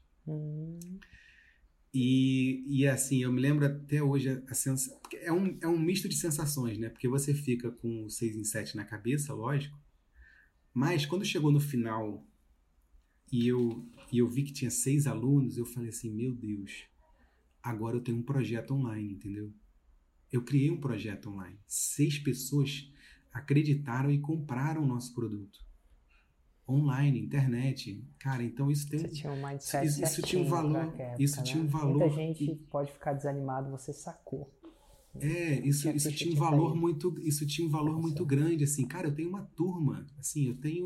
E assim, eu me lembro até hoje a sensação. É um misto de sensações, né? Porque você fica com o 6 em 7 na cabeça, lógico. Mas quando chegou no final e eu vi que tinha 6 alunos, eu falei assim, meu Deus, agora eu tenho um projeto online, entendeu? Eu criei um projeto online. 6 pessoas acreditaram e compraram o nosso produto. Online, internet. Cara, então isso tem... Você tinha um mindset isso tinha um certinho valor. pra época, Isso tinha um né? valor. Muita gente pode ficar desanimado, você sacou. Isso tinha um valor muito grande, assim, cara, eu tenho uma turma, assim,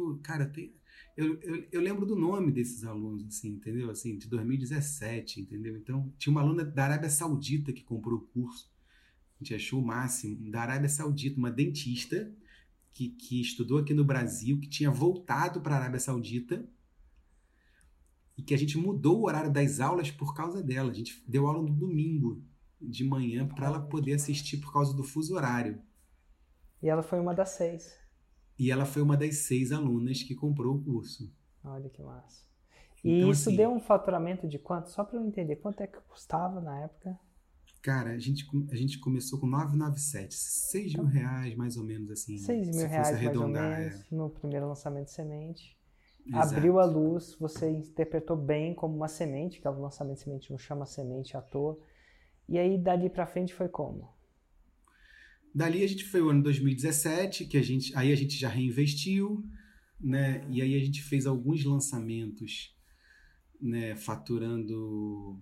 eu lembro do nome desses alunos, assim, entendeu, assim, de 2017, entendeu, então, tinha uma aluna da Arábia Saudita que comprou o curso, a gente achou o máximo, da Arábia Saudita, uma dentista que estudou aqui no Brasil, que tinha voltado para a Arábia Saudita, e que a gente mudou o horário das aulas por causa dela, a gente deu aula no domingo, de manhã para ela poder assistir por causa do fuso horário. E ela foi uma das 6. E ela foi uma das 6 alunas que comprou o curso. Olha que massa. Então, E isso assim, deu um faturamento de quanto? Só para eu entender, quanto é que custava na época? Cara, a gente começou com 997, 6 mil reais mais ou menos, assim, 6 mil se fosse reais mais ou arredondar. menos no primeiro lançamento de semente. Exato. Abriu a luz, você interpretou bem como uma semente, que é o lançamento de semente não chama semente à toa. E aí, dali pra frente, foi como? Dali a gente foi o ano 2017, que aí a gente já reinvestiu, né? E aí a gente fez alguns lançamentos, né? Faturando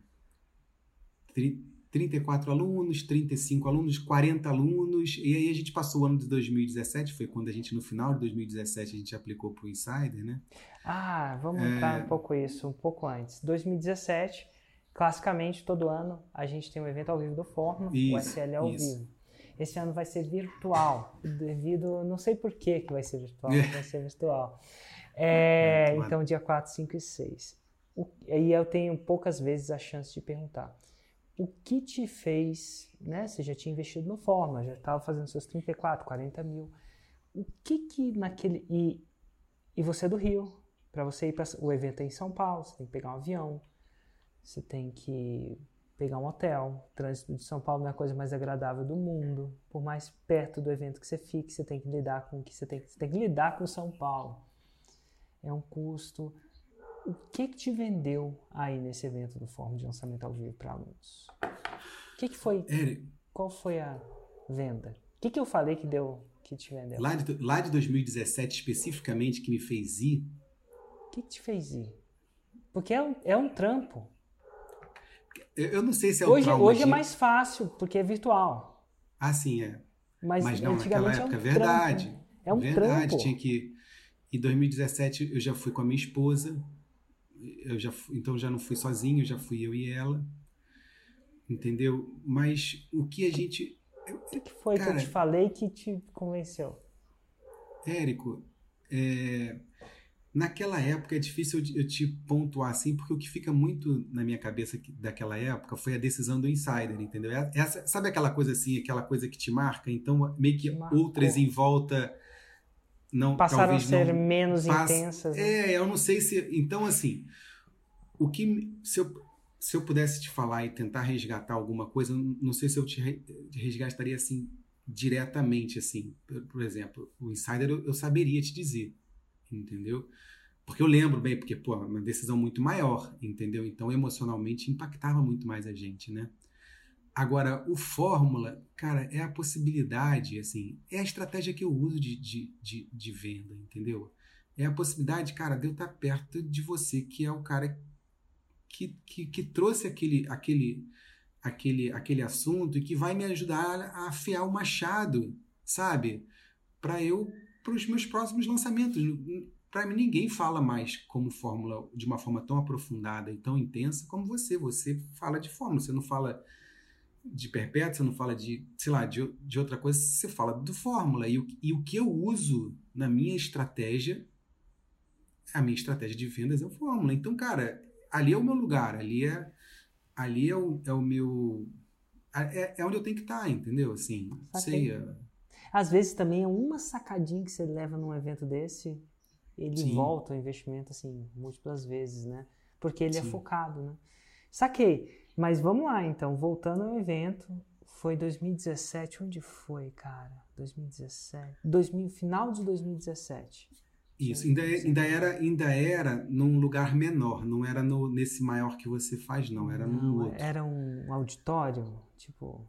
34 alunos, 35 alunos, 40 alunos. E aí a gente passou o ano de 2017, foi quando a gente, no final de 2017, a gente aplicou para o Insider, né? Vamos entrar um pouco antes. 2017... Classicamente, todo ano, a gente tem um evento ao vivo do Fórmula, o SL ao vivo. Esse ano vai ser virtual, não sei por que vai ser virtual, mas vai ser virtual. Então, dia 4, 5 e 6. E eu tenho poucas vezes a chance de perguntar. O que te fez, né? Você já tinha investido no Fórmula, já estava fazendo seus 34, 40 mil. O que naquele... E você é do Rio, para você ir para o evento é em São Paulo, você tem que pegar um avião, você tem que pegar um hotel. O trânsito de São Paulo não é a coisa mais agradável do mundo. Por mais perto do evento que você fique, você tem que lidar com o que você tem que lidar com São Paulo. É um custo. O que te vendeu aí nesse evento do Fórum de Lançamento ao Vivo para alunos? O que foi? Qual foi a venda? O que eu falei que te vendeu? Lá de 2017 especificamente que me fez ir. O que te fez ir? Porque é um trampo. Eu não sei se é o trauma Hoje é mais fácil, porque é virtual. Sim, é. Mas não, naquela época, verdade. Trampo. É um trampo. Tinha que... Em 2017 eu já fui com a minha esposa, então já não fui sozinho, já fui eu e ela, entendeu? Mas o que a gente... O que foi, cara, que eu te falei que te convenceu? Érico, naquela época é difícil eu te pontuar assim, porque o que fica muito na minha cabeça daquela época foi a decisão do Insider, entendeu? Sabe aquela coisa assim, aquela coisa que te marca? Então, meio que outras em volta não passaram talvez a ser não menos intensas. Né? Eu não sei se... Então, assim, se eu pudesse te falar e tentar resgatar alguma coisa, não sei se eu te resgataria assim diretamente, assim. Por exemplo, o Insider eu saberia te dizer, entendeu? Porque eu lembro bem, porque, pô, é uma decisão muito maior, entendeu? Então, emocionalmente, impactava muito mais a gente, né? Agora, o Fórmula, cara, é a possibilidade, assim, é a estratégia que eu uso de venda, entendeu? É a possibilidade, cara, de eu estar perto de você, que é o cara que trouxe aquele assunto e que vai me ajudar a afiar o machado, sabe? Para os meus próximos lançamentos. Para mim, ninguém fala mais como Fórmula de uma forma tão aprofundada e tão intensa como você. Você fala de Fórmula, você não fala de perpétuo, você não fala de, sei lá, de outra coisa, você fala do Fórmula. E o que eu uso na minha estratégia, a minha estratégia de vendas é o Fórmula. Então, cara, ali é o meu lugar, ali é o meu... É onde eu tenho que estar, entendeu? Assim, sei... Às vezes também é uma sacadinha que você leva num evento desse, ele Sim. volta ao investimento, assim, múltiplas vezes, né? Porque ele é Sim. focado, né? Saquei. Mas vamos lá, então. Voltando ao evento, foi 2017. Onde foi, cara? 2017. Final de 2017. Isso. Ainda era num lugar menor. Não era nesse maior que você faz, não. Era num outro. Era um auditório? Tipo...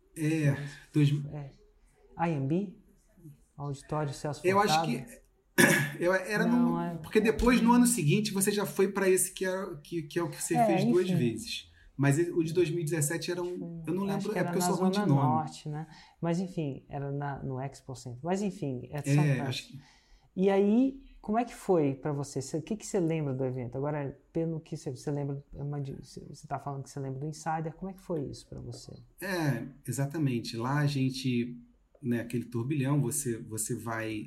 IMB? Auditório Celso Furtado? Eu acho que... Porque depois, no ano seguinte, você já foi para esse que é o que você fez duas vezes. Mas o de 2017 era um... Eu não lembro, era porque eu sou ruim de nome. Norte, né? Mas enfim, era no Expo Center. Mas enfim, acho que... E aí, como é que foi para você? O que você lembra do evento? Agora, pelo que você lembra, você está falando que você lembra do Insider, como é que foi isso para você? Exatamente. Lá a gente, né, aquele turbilhão, você vai...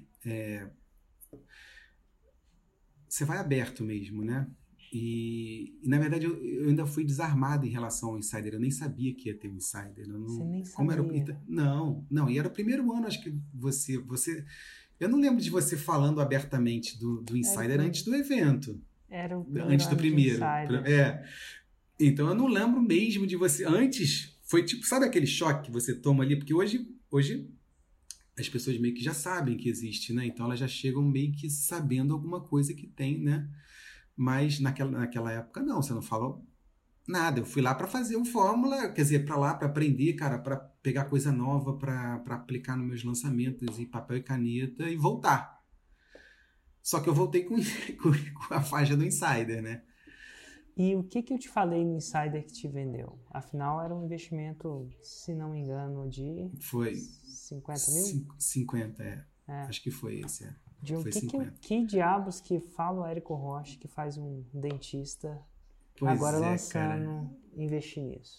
Você vai aberto mesmo, né? E na verdade eu ainda fui desarmado em relação ao Insider. Eu nem sabia que ia ter um Insider. Você nem sabia? Não. E era o primeiro ano, acho que você... Eu não lembro de você falando abertamente do Insider antes do evento. Era o primeiro antes do primeiro. Insider. Então eu não lembro mesmo de você... Antes, foi tipo... Sabe aquele choque que você toma ali? Porque hoje as pessoas meio que já sabem que existe, né? Então elas já chegam meio que sabendo alguma coisa que tem, né? Mas naquela época não, você não falou nada. Eu fui lá para fazer o Fórmula, quer dizer, para lá para aprender, cara, para pegar coisa nova para aplicar nos meus lançamentos e papel e caneta e voltar. Só que eu voltei com a faixa do Insider, né? E o que eu te falei no Insider que te vendeu? Afinal, era um investimento, se não me engano, de... Foi 50 mil? 50, Acho que foi esse, foi 50. Que diabos que fala o Érico Rocha, que faz um dentista, agora lançando, investir nisso?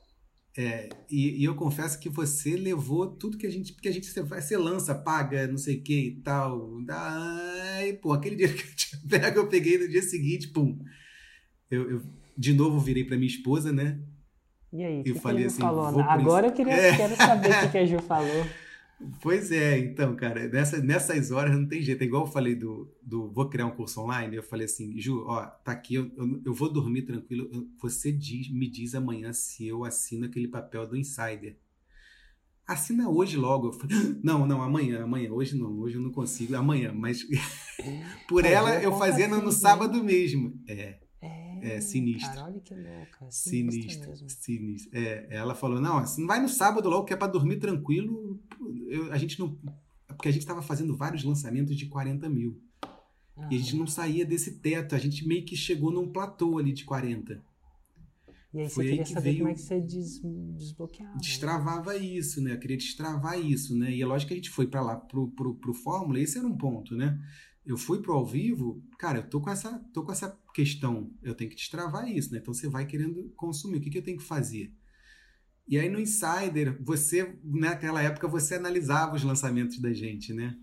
E eu confesso que você levou tudo que a gente... Porque você lança, paga, não sei o que e tal. Aquele dia que eu te pego, eu peguei no dia seguinte, pum. Eu de novo virei para minha esposa, né? E aí, eu falei assim, falou? Agora eu quero saber o que a Ju falou. Pois então, cara, nessas horas não tem jeito. É igual eu falei vou criar um curso online, eu falei assim, Ju, ó, tá aqui, eu vou dormir tranquilo, você me diz amanhã se eu assino aquele papel do Insider. Assina hoje logo. Eu falei, não, amanhã, hoje eu não consigo, amanhã, mas por ela eu fazia no sábado mesmo. Sinistro. Cara, olha que louca. Sinistro. Ela falou, não, você não vai no sábado logo que é para dormir tranquilo. A gente não... Porque a gente estava fazendo vários lançamentos de 40 mil. E a gente não saía desse teto. A gente meio que chegou num platô ali de 40. E aí você queria saber como é que você desbloqueava. Destravava isso, né? Eu queria destravar isso, né? E é lógico que a gente foi para lá pro Fórmula. Esse era um ponto, né? Eu fui pro ao vivo, cara, eu tô com essa questão, eu tenho que destravar isso, né? Então você vai querendo consumir, o que eu tenho que fazer? E aí no Insider, naquela época, você analisava os lançamentos da gente, né?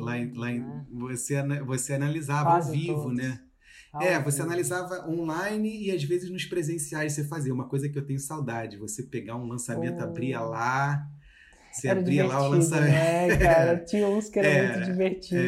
Você analisava quase ao vivo, todos. né? Você analisava online e às vezes nos presenciais você fazia uma coisa que eu tenho saudade, você pegar um lançamento, abria lá, você era abria lá o lançamento. Né, cara? Tinha uns que era muito divertido.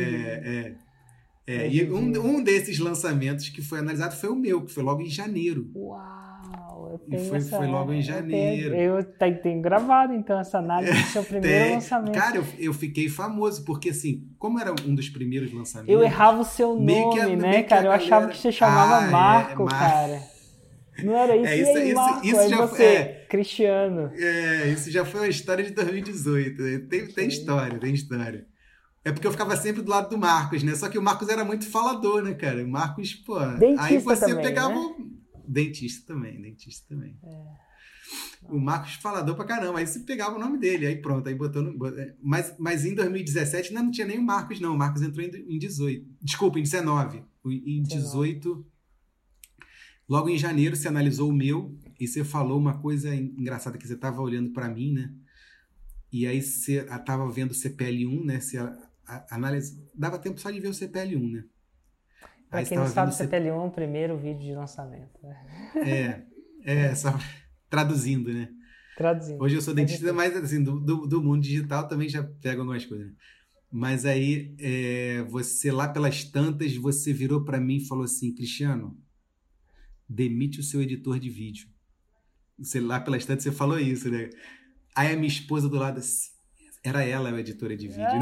E um desses lançamentos que foi analisado foi o meu, que foi logo em janeiro. Uau! Foi logo em janeiro. Eu tenho gravado, então, essa análise do seu primeiro lançamento. Cara, eu fiquei famoso, porque assim, como era um dos primeiros lançamentos... Eu errava o seu nome, né, cara? Eu achava que você chamava Marco, cara. Não era isso? Marco, isso aí já Cristiano. Isso já foi uma história de 2018. Tem história. É porque eu ficava sempre do lado do Marcos, né? Só que o Marcos era muito falador, né, cara? O Marcos, dentista aí você também, pegava... Né? Dentista também. O Marcos falador pra caramba. Aí você pegava o nome dele, aí pronto, aí botou no... Mas em 2017 ainda não tinha nem o Marcos, não. O Marcos entrou em 18. Desculpa, em 19. Em 18... Logo em janeiro, você analisou o meu e você falou uma coisa engraçada que você estava olhando para mim, né? E aí você estava vendo o CPL1, né? Dava tempo só de ver o CPL1, né? Para Aí você quem não estava vendo sabe, CPL1 é o primeiro vídeo de lançamento, né? só traduzindo, né? Traduzindo, Hoje eu sou pode dentista, ser. mas assim, do mundo digital também já pego algumas coisas, né? Mas aí, você lá pelas tantas, você virou para mim e falou assim, Cristiano, demite o seu editor de vídeo. Você lá pelas tantas, você falou isso, né? Aí a minha esposa do lado, assim, era ela a editora de vídeo, né?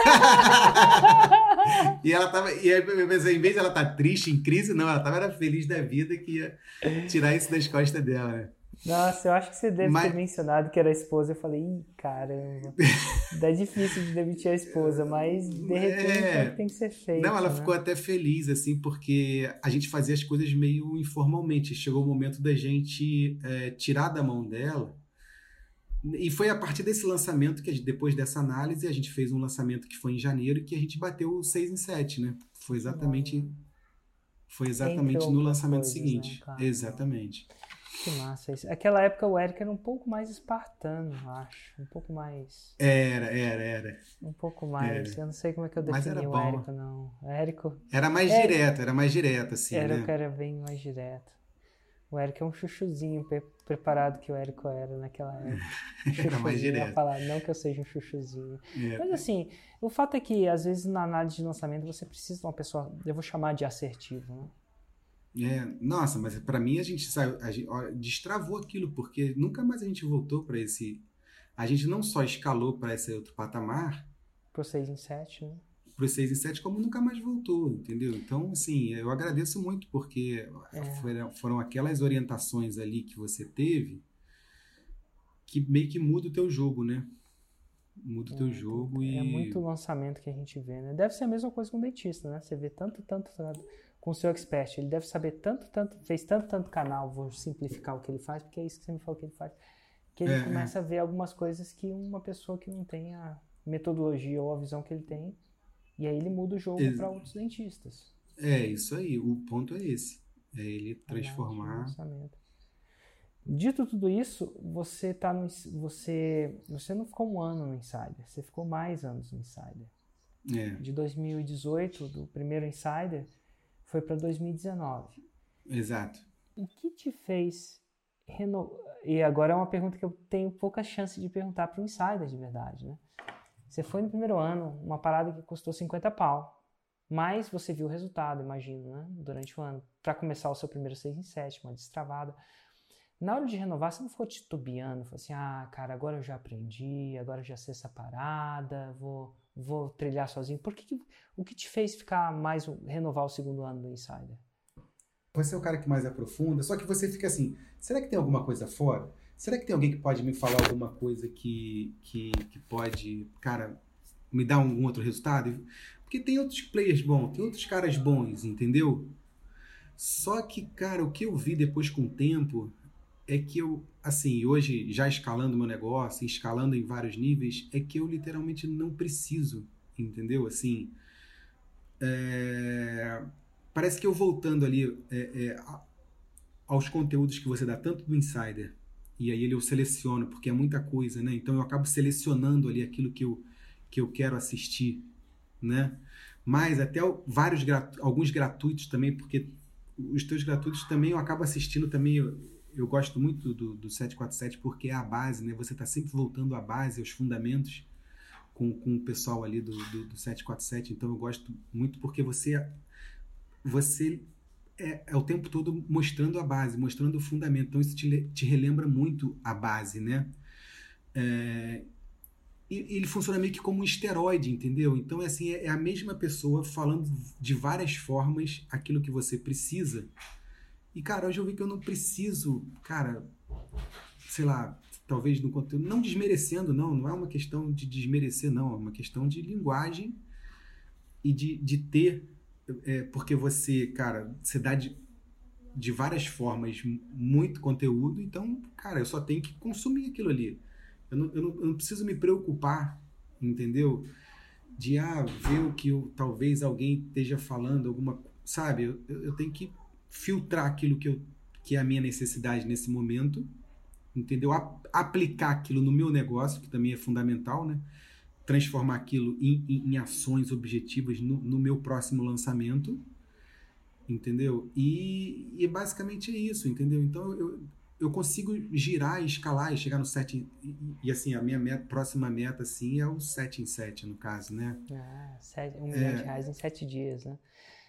E ela tava, e aí eu pensei, em vez de ela estar triste, em crise, não, ela tava era feliz da vida que ia tirar isso das costas dela, né? Nossa, eu acho que você deve ter Mas, mencionado que era a esposa. Eu falei, ih, caramba, é difícil de demitir a esposa, mas de repente é o que é, tem que ser não, feito, ela ficou né? até feliz, assim, porque a gente fazia as coisas meio informalmente. Chegou o momento da gente tirar da mão dela. E foi a partir desse lançamento que, depois dessa análise, a gente fez um lançamento que foi em janeiro e que a gente bateu o 6 em 7, né? Olha, Foi entre exatamente no outras lançamento coisas, né? seguinte. Caramba, Exatamente. que massa isso. Naquela época o Eric era um pouco mais espartano, eu acho. Um pouco mais. Era. Um pouco mais. Eu não sei como é que eu Mas era defini o bom. Érico, não. O Érico. Era É, mais direto, assim, era o né? cara bem mais direto. O Érico é um chuchuzinho preparado que o Érico era naquela época. Um Era mais chuchuzinho a direto. falar, não que eu seja um chuchuzinho. Mas É, assim, o fato é que às vezes na análise de lançamento você precisa de uma pessoa, eu vou chamar de assertivo, né? nossa, mas pra mim a gente saiu, ó, destravou aquilo, porque nunca mais a gente voltou para esse. A gente não só escalou para esse outro patamar, Pro 6 em 7, né? para os 6 em 7, como nunca mais voltou, entendeu? Então, assim, eu agradeço muito, porque foram aquelas orientações ali que você teve que meio que muda o teu jogo, né? Muda o teu jogo É muito e. lançamento que a gente vê, né? Deve ser a mesma coisa com o dentista, né? Você vê tanto, sabe? Com o seu expert, ele deve saber tanto, fez tanto canal, vou simplificar o que ele faz, porque é isso que você me falou que ele faz, que ele começa a ver algumas coisas que uma pessoa que não tem a metodologia ou a visão que ele tem, e aí ele muda o jogo para outros dentistas. Isso aí, o ponto é esse. É ele Análise de transformar. lançamento. Dito tudo isso, você tá no, você não ficou um ano no Insider, você ficou mais anos no Insider. De 2018, do primeiro Insider, foi para 2019. Exato. O que te fez renovar? E agora é uma pergunta que eu tenho pouca chance de perguntar para o Insider de verdade, né? Você foi no primeiro ano, uma parada que custou 50 pau, mas você viu o resultado, imagino, né? Durante o ano, para começar o seu primeiro 6 em 7, uma destravada. Na hora de renovar, você não ficou titubeando, falou assim, cara, agora eu já aprendi, agora eu já sei essa parada, vou trilhar sozinho. O que te fez renovar o segundo ano do Insider? Você é o cara que mais aprofunda, só que você fica assim, será que tem alguma coisa fora? Será que tem alguém que pode me falar alguma coisa que pode, cara, me dar algum outro resultado? Porque tem outros players bons, tem outros caras bons, entendeu? Só que, cara, o que eu vi depois com o tempo é que eu, assim, hoje já escalando meu negócio, escalando em vários níveis, é que eu literalmente não preciso, entendeu? Assim, parece que eu voltando ali aos conteúdos que você dá, tanto do Insider, e aí eu seleciono, porque é muita coisa, né? Então eu acabo selecionando ali aquilo que eu quero assistir, né? Mas até alguns gratuitos também, porque os teus gratuitos também eu acabo assistindo também. Eu gosto muito do 747 porque é a base, né? Você está sempre voltando à base, aos fundamentos com o pessoal ali do 747. Então eu gosto muito porque você é o tempo todo mostrando a base, mostrando o fundamento. Então isso te relembra muito a base, né? E ele funciona meio que como um esteroide, entendeu? Então assim, é a mesma pessoa falando de várias formas aquilo que você precisa. E, cara, hoje eu vi que eu não preciso, cara, sei lá, talvez no conteúdo, não desmerecendo, não é uma questão de desmerecer, não, é uma questão de linguagem e de ter, porque você, cara, você dá de várias formas muito conteúdo, então, cara, eu só tenho que consumir aquilo ali. Eu não preciso me preocupar, entendeu? De, ver o que talvez alguém esteja falando, sabe? Eu tenho que filtrar aquilo que é a minha necessidade nesse momento, entendeu? Aplicar aquilo no meu negócio, que também é fundamental, né? Transformar aquilo em ações objetivas no meu próximo lançamento, entendeu? E basicamente é isso, entendeu? Então eu consigo girar, escalar e chegar no 7 e assim, a minha próxima meta assim é o 7 em 7 no caso, né? R$1 milhão em 7 dias, né?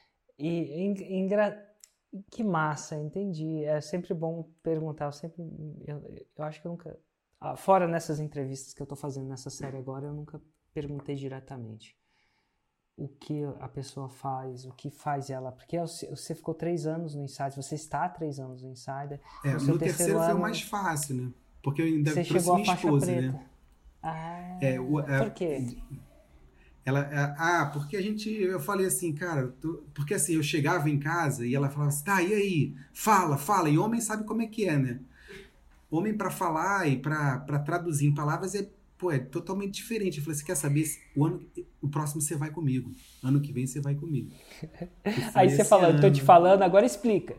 Que massa, entendi. É sempre bom perguntar, eu acho que eu nunca, fora nessas entrevistas que eu tô fazendo nessa série agora, eu nunca perguntei diretamente o que a pessoa faz, o que faz ela, porque você ficou 3 anos no Insider, você está há 3 anos no Insider, no seu No terceiro foi o ano, mais fácil, né? Porque eu ainda você trouxe chegou à minha faixa esposa, preta. né? Por quê? Porque eu falei assim, cara, porque assim, eu chegava em casa e ela falava assim, tá, e aí? Fala, e homem sabe como é que é, né? Homem para falar e para traduzir em palavras é totalmente diferente. Eu falei, você quer saber? O próximo você vai comigo. Ano que vem você vai comigo. Aí você fala, eu tô te falando, agora explica.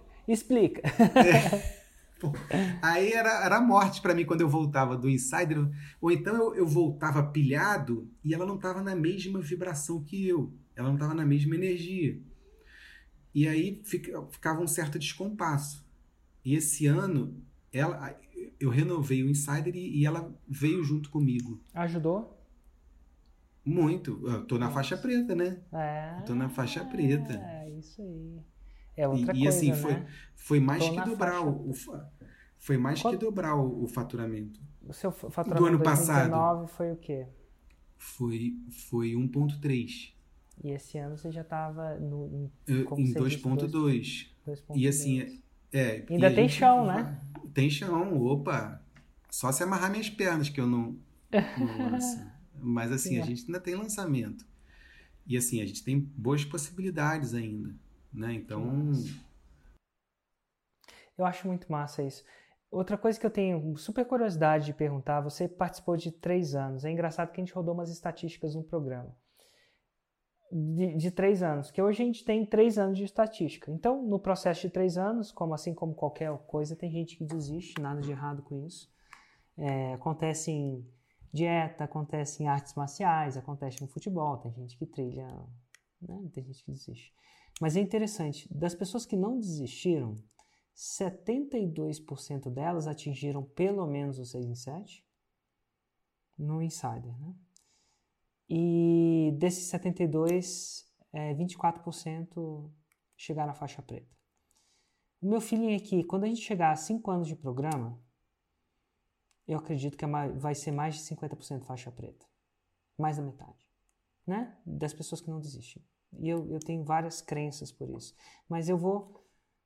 Pô, aí era a morte para mim quando eu voltava do Insider. Ou então eu voltava pilhado e ela não estava na mesma vibração que eu. Ela não estava na mesma energia. E aí ficava um certo descompasso. E esse ano eu renovei o Insider e ela veio junto comigo. Ajudou? Muito. Eu tô na faixa preta, né? Eu tô na faixa preta. É isso aí. É outra E coisa, assim, né? foi mais Tô que na dobrar foi mais que Quanto- dobrar o faturamento. O seu Do faturamento ano em 2019 passado foi o quê? foi 1,3. E esse ano você já estava como Em você disse, 2,2. E 2,2. assim, e Ainda a tem gente chão, né? tem chão, opa. Só se amarrar minhas pernas que eu não lanço. Mas assim, a gente ainda tem lançamento. E assim, a gente tem boas possibilidades ainda, né? Então, Eu acho muito massa isso. Outra coisa que eu tenho super curiosidade de perguntar, você participou de 3 anos. É engraçado que a gente rodou umas estatísticas no programa. De 3 anos, que hoje a gente tem 3 anos de estatística. Então, no processo de 3 anos, assim como qualquer coisa, tem gente que desiste, nada de errado com isso. Acontece em dieta, acontece em artes marciais, acontece no futebol, tem gente que trilha, né? Tem gente que desiste. Mas é interessante, das pessoas que não desistiram, 72% delas atingiram pelo menos o 6 em 7 no Insider, né? E desses 72, 24% chegaram à faixa preta. O meu feeling é que quando a gente chegar a 5 anos de programa, eu acredito que vai ser mais de 50% faixa preta. Mais da metade, né? Das pessoas que não desistem. E eu tenho várias crenças por isso. Mas eu vou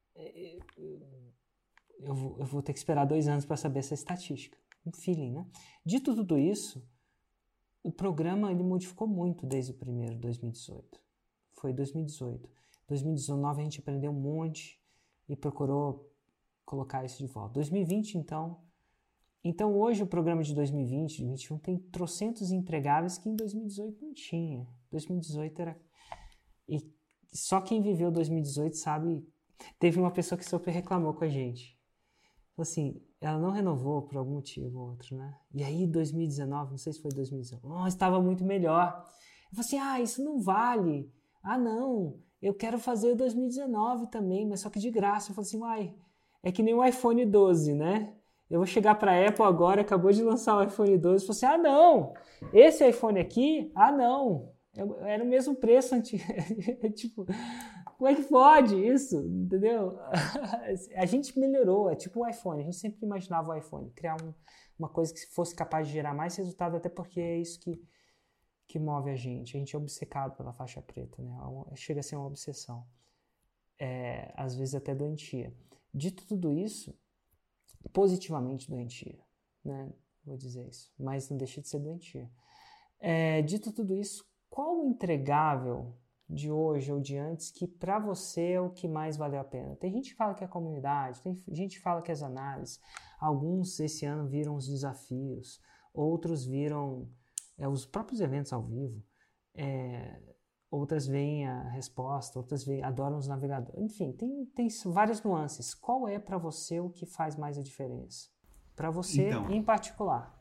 ter que esperar 2 anos para saber essa estatística. Um feeling, né? Dito tudo isso, o programa ele modificou muito desde o primeiro, 2018. Foi 2018. 2019 a gente aprendeu um monte e procurou colocar isso de volta. 2020, então hoje o programa de 2020, 2021 tem trocentos entregáveis que em 2018 não tinha. 2018 era... E só quem viveu 2018 sabe... Teve uma pessoa que super reclamou com a gente. Assim, ela não renovou por algum motivo ou outro, né? E aí 2019, não sei se foi 2019, estava muito melhor. Eu falei assim, isso não vale. Não, eu quero fazer o 2019 também, mas só que de graça. Eu falei assim, é que nem o iPhone 12, né? Eu vou chegar para a Apple agora, acabou de lançar o iPhone 12, eu falei assim, não, esse iPhone aqui, não, era o mesmo preço antigo. Tipo, como é que pode isso? Entendeu? A gente melhorou, é tipo o iPhone. A gente sempre imaginava o iPhone, criar uma coisa que fosse capaz de gerar mais resultado, até porque é isso que move a gente. A gente é obcecado pela faixa preta, né? Chega a ser uma obsessão. Às vezes até doentia. Dito tudo isso, positivamente doentia, né? Vou dizer isso, mas não deixa de ser doentia. Dito tudo isso, qual o entregável de hoje ou de antes que para você é o que mais valeu a pena? Tem gente que fala que é a comunidade, tem gente que fala que é as análises. Alguns esse ano viram os desafios, outros viram os próprios eventos ao vivo, outras veem a resposta, outras adoram os navegadores. Enfim, tem várias nuances. Qual é para você o que faz mais a diferença? Para você Então, em particular.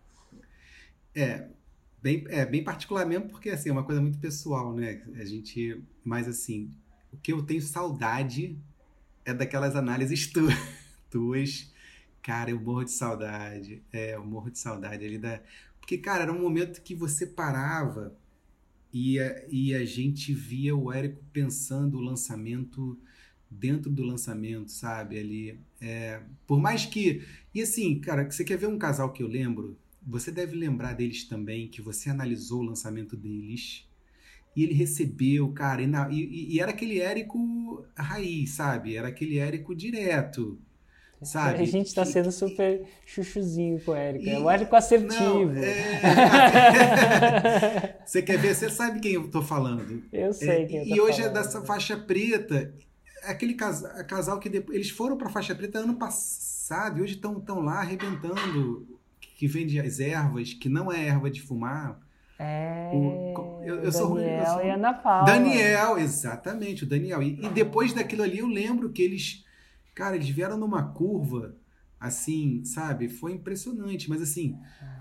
bem particular mesmo, porque assim, é uma coisa muito pessoal, né? Mas assim, o que eu tenho saudade é daquelas análises tuas. Cara, eu morro de saudade. Eu morro de saudade ali da. Porque, cara, era um momento que você parava e a gente via o Érico pensando o lançamento dentro do lançamento, sabe? Ali. Por mais que. E assim, cara, você quer ver um casal que eu lembro? Você deve lembrar deles também, que você analisou o lançamento deles. E ele recebeu, cara, e era aquele Érico raiz, sabe? Era aquele Érico direto, A sabe? gente está sendo super chuchuzinho com o Érico. É o E, Érico não, assertivo. você quer ver? Você sabe quem eu tô falando. Eu sei quem eu E tô hoje é falando. dessa faixa preta. Aquele casal que depois, eles foram pra faixa preta ano passado e hoje estão lá arrebentando, que vende as ervas, que não é erva de fumar. Eu sou ruim. Daniel e Ana Paula. Daniel, exatamente, o Daniel. E depois daquilo ali eu lembro que eles, cara, eles vieram numa curva, assim, sabe? Foi impressionante, mas assim.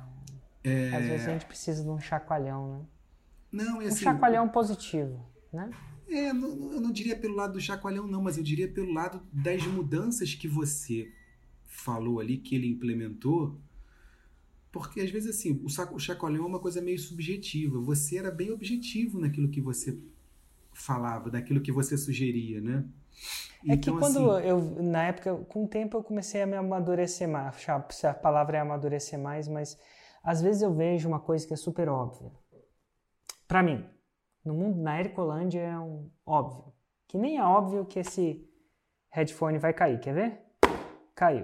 Às vezes a gente precisa de um chacoalhão, né? Não, é assim. Um chacoalhão positivo, né? Eu não diria pelo lado do chacoalhão, não, mas eu diria pelo lado das mudanças que você falou ali, que ele implementou. Porque às vezes assim, o chacoalhão é uma coisa meio subjetiva. Você era bem objetivo naquilo que você falava, daquilo que você sugeria, né? É então, que quando assim, na época, com o tempo eu comecei a me amadurecer mais, se a palavra é amadurecer mais, mas às vezes eu vejo uma coisa que é super óbvia. Para mim, no mundo, na Ericolândia é óbvio. Que nem é óbvio que esse headphone vai cair, quer ver? Caiu.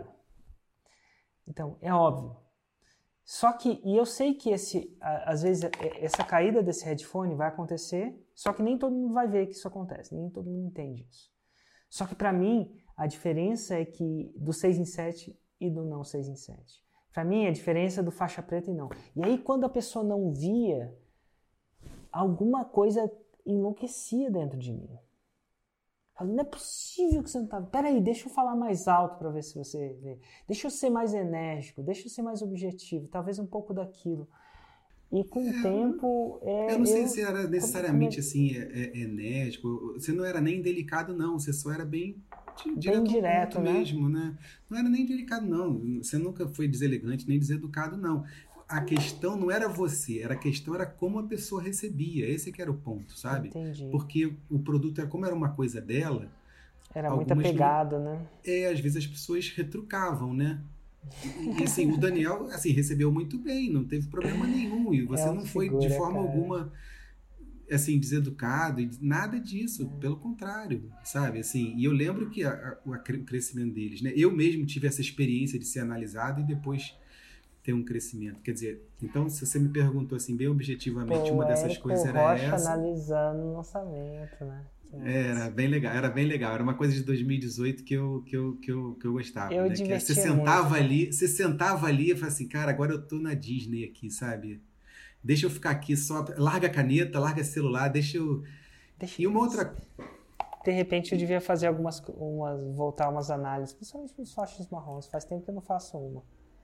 Então, é óbvio. Só que, e eu sei que às vezes essa caída desse headphone vai acontecer, só que nem todo mundo vai ver que isso acontece, nem todo mundo entende isso. Só que para mim, a diferença é que do 6 em 7 e do não 6 em 7. Para mim, a diferença é do faixa preta e não. E aí, quando a pessoa não via, alguma coisa enlouquecia dentro de mim. Falei, não é possível que você não tá... Peraí, deixa eu falar mais alto para ver se você vê. Deixa eu ser mais enérgico, deixa eu ser mais objetivo, talvez um pouco daquilo. E com o tempo... eu não sei se era necessariamente assim, enérgico. Você não era nem delicado, não. Você só era bem direto ao ponto, né? Mesmo, né? Não era nem delicado, não. Você nunca foi deselegante, nem deseducado, não. A questão não era você, a questão era como a pessoa recebia. Esse que era o ponto, sabe? Entendi. Porque o produto, como era uma coisa dela... Era muito apegado, né? Às vezes as pessoas retrucavam, né? E assim, o Daniel assim, recebeu muito bem, não teve problema nenhum. E você não foi de forma alguma assim, deseducado, nada disso, pelo contrário, sabe? Assim, e eu lembro que o crescimento deles, né? Eu mesmo tive essa experiência de ser analisado e depois ter um crescimento. Quer dizer, então, se você me perguntou assim, bem objetivamente, uma dessas coisas era Rocha essa. analisando o lançamento, né? Era bem legal. Era uma coisa de 2018 que eu gostava. Eu né? divertia Você sentava muito. você sentava ali e falava assim, cara, agora eu tô na Disney aqui, sabe? Deixa eu ficar aqui só. Larga a caneta, larga o celular, deixa eu. E uma outra. De repente eu devia fazer voltar umas análises, principalmente nos faixas marrons. Faz tempo que eu não faço uma.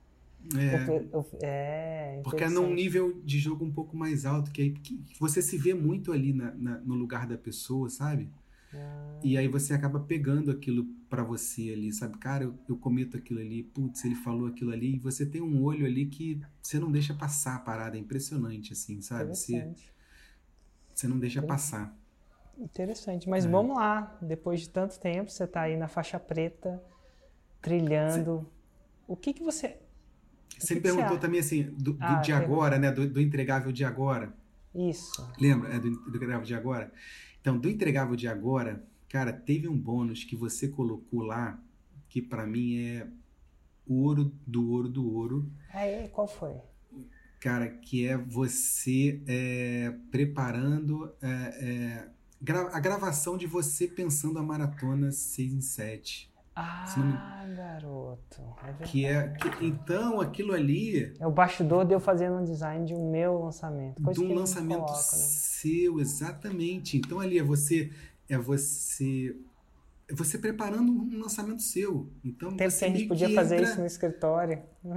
Porque é num nível de jogo um pouco mais alto, que você se vê muito ali no lugar da pessoa, sabe? E aí você acaba pegando aquilo pra você ali, sabe? Cara, eu cometo aquilo ali, putz, ele falou aquilo ali, e você tem um olho ali que você não deixa passar a parada, é impressionante, assim, sabe? Você não deixa passar. Interessante, mas vamos lá, depois de tanto tempo, você tá aí na faixa preta, trilhando, o que você... Você me perguntou também assim, do de agora, né? Do entregável de agora. Isso. Lembra? Do entregável de agora? Então, do entregável de agora, cara, teve um bônus que você colocou lá, que pra mim é ouro do ouro do ouro. Qual foi? Cara, que é você preparando a gravação de você pensando a maratona 6 em 7. Se não me... Garoto, é que é verdade. então aquilo ali É o bastidor de eu fazendo um design de um meu lançamento, de coisa um que não lançamento coloca, né? seu, exatamente. Então ali é você preparando um lançamento seu. Então Tempo que você a gente meio podia que fazer isso no entra, escritório.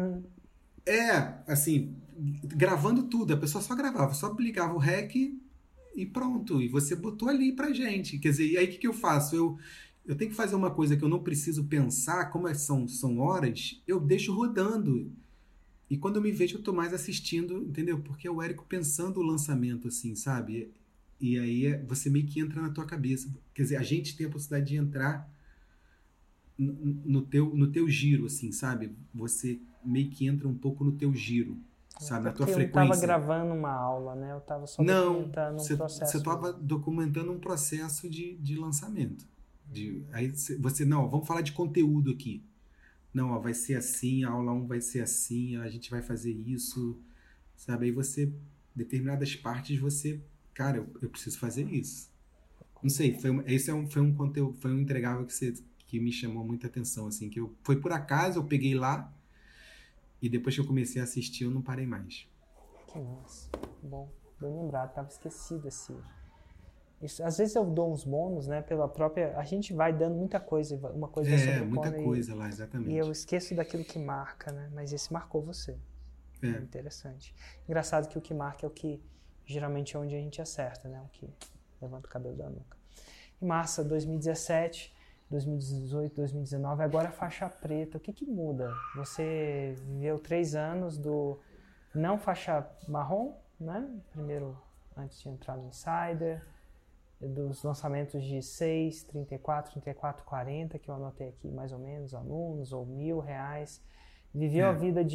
assim, gravando tudo. A pessoa só gravava, só ligava o REC e pronto. E você botou ali pra gente. Quer dizer, e aí o que que eu faço? Eu tenho que fazer uma coisa que eu não preciso pensar, como são horas, eu deixo rodando. E quando eu me vejo, eu tô mais assistindo, entendeu? Porque é o Érico pensando o lançamento, assim, sabe? E aí você meio que entra na tua cabeça. Quer dizer, a gente tem a possibilidade de entrar no teu giro, assim, sabe? Você meio que entra um pouco no teu giro, sabe? Até Na tua porque eu não estava frequência. gravando uma aula, né? Eu estava só Não, documentando um você processo estava mesmo. documentando um processo de lançamento. Aí você, não, vamos falar de conteúdo aqui. Não, ó, vai ser assim, a aula 1 vai ser assim, a gente vai fazer isso, sabe? Aí você, determinadas partes, cara, eu preciso fazer isso. Não sei, foi um conteúdo, foi um entregável que me chamou muita atenção, assim, foi por acaso, eu peguei lá e depois que eu comecei a assistir, eu não parei mais. Que massa. Bom, bem lembrado, estava esquecido isso. Às vezes eu dou uns bônus, né, pela própria... A gente vai dando muita coisa, uma coisa vai Muita sobrepondo coisa lá, e eu exatamente. esqueço daquilo que marca, né? Mas esse marcou você. É É, interessante. Engraçado que o que marca é o que geralmente é onde a gente acerta, né? O que levanta o cabelo da nuca. E massa, 2017, 2018, 2019, agora faixa preta. O que muda? Você viveu 3 anos do não faixa marrom, né? Primeiro, antes de entrar no Insider, dos lançamentos de 6, 34, 34, 40, que eu anotei aqui mais ou menos, alunos, ou R$ 1.000. Viveu a é, vida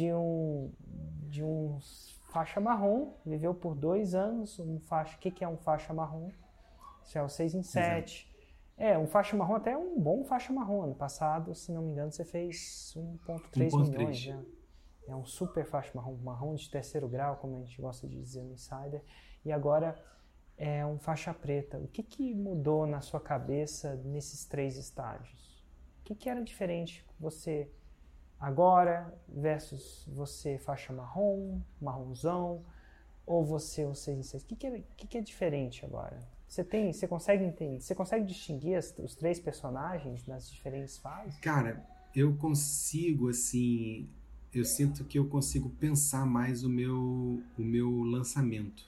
de um faixa marrom, viveu por 2 anos, o que é um faixa marrom? Isso é o 6 em exato. 7. Um faixa marrom até é um bom faixa marrom. Ano passado, se não me engano, você fez 1,3 milhões, 1,3. né? É um super faixa marrom, marrom de terceiro grau, como a gente gosta de dizer no Insider. E agora é um faixa preta. O que mudou na sua cabeça nesses 3 estágios? O que era diferente você agora versus você faixa marrom, marronzão, ou você o 6 em 6? O que é diferente agora? Você consegue entender? Você consegue distinguir os 3 personagens nas diferentes fases? Cara, eu consigo, assim, eu sinto que eu consigo pensar mais o meu lançamento,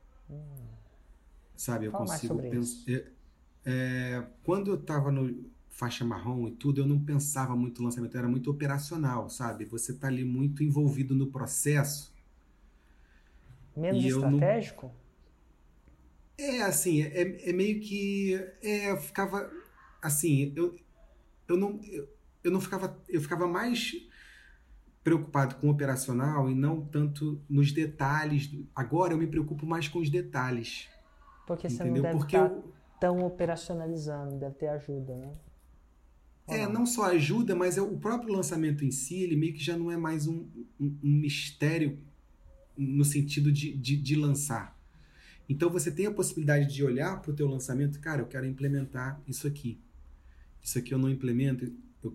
sabe? Eu Fala mais consigo sobre pensar. isso. Quando eu tava no faixa marrom e tudo, eu não pensava muito no lançamento, era muito operacional, sabe? Você tá ali muito envolvido no processo Menos e eu não. estratégico? Assim, é meio que. Eu ficava. Assim, eu não ficava. Eu ficava mais preocupado com o operacional e não tanto nos detalhes. Agora eu me preocupo mais com os detalhes, Porque você não entendeu? deve Porque estar tão operacionalizando, deve ter ajuda, né? Ou não? não só ajuda, mas o próprio lançamento em si, ele meio que já não é mais um mistério no sentido de lançar. Então você tem a possibilidade de olhar para o teu lançamento, cara, eu quero implementar isso aqui. Isso aqui eu não implemento,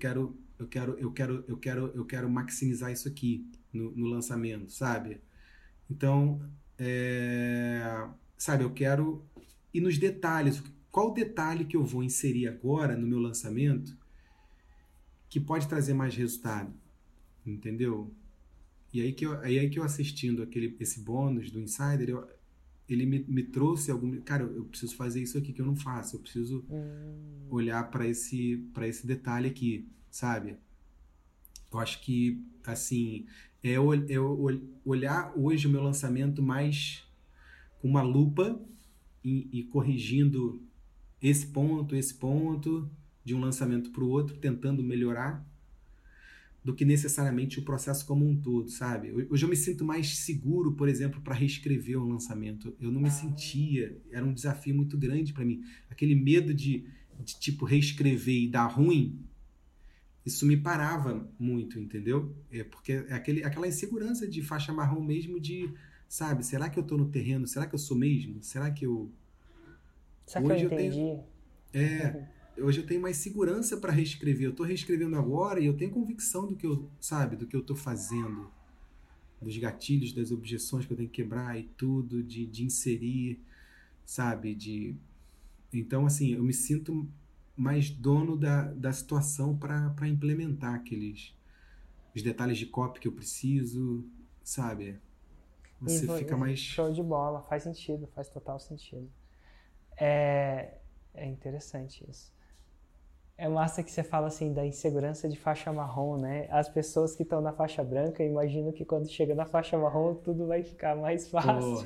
eu quero maximizar isso aqui no lançamento, sabe? Então, sabe, eu quero ir nos detalhes. Qual o detalhe que eu vou inserir agora no meu lançamento que pode trazer mais resultado? Entendeu? E aí que eu assistindo esse bônus do Insider, ele me trouxe algum. Cara, eu preciso fazer isso aqui que eu não faço. Eu preciso olhar para esse detalhe aqui, sabe? Eu acho que, assim, olhar hoje o meu lançamento mais com uma lupa e corrigindo esse ponto, de um lançamento para o outro, tentando melhorar, do que necessariamente o processo como um todo, sabe? Hoje eu me sinto mais seguro, por exemplo, para reescrever um lançamento. Eu não me sentia, era um desafio muito grande para mim. Aquele medo de tipo, reescrever e dar ruim, isso me parava muito, entendeu? Porque é aquela insegurança de faixa marrom mesmo sabe, será que eu tô no terreno? Será que eu sou mesmo? Será que eu... Será que eu Hoje eu tenho... entendi? hoje eu tenho mais segurança para reescrever. Eu estou reescrevendo agora e eu tenho convicção do que eu, sabe, do que eu estou fazendo, dos gatilhos, das objeções que eu tenho que quebrar e tudo, de inserir, sabe, Então, assim, eu me sinto mais dono da situação para implementar os detalhes de copy que eu preciso, sabe? Você fica mais... Show de bola, faz sentido, faz total sentido. É interessante isso. É massa que você fala assim da insegurança de faixa marrom, né? As pessoas que estão na faixa branca imaginam que quando chega na faixa marrom tudo vai ficar mais fácil.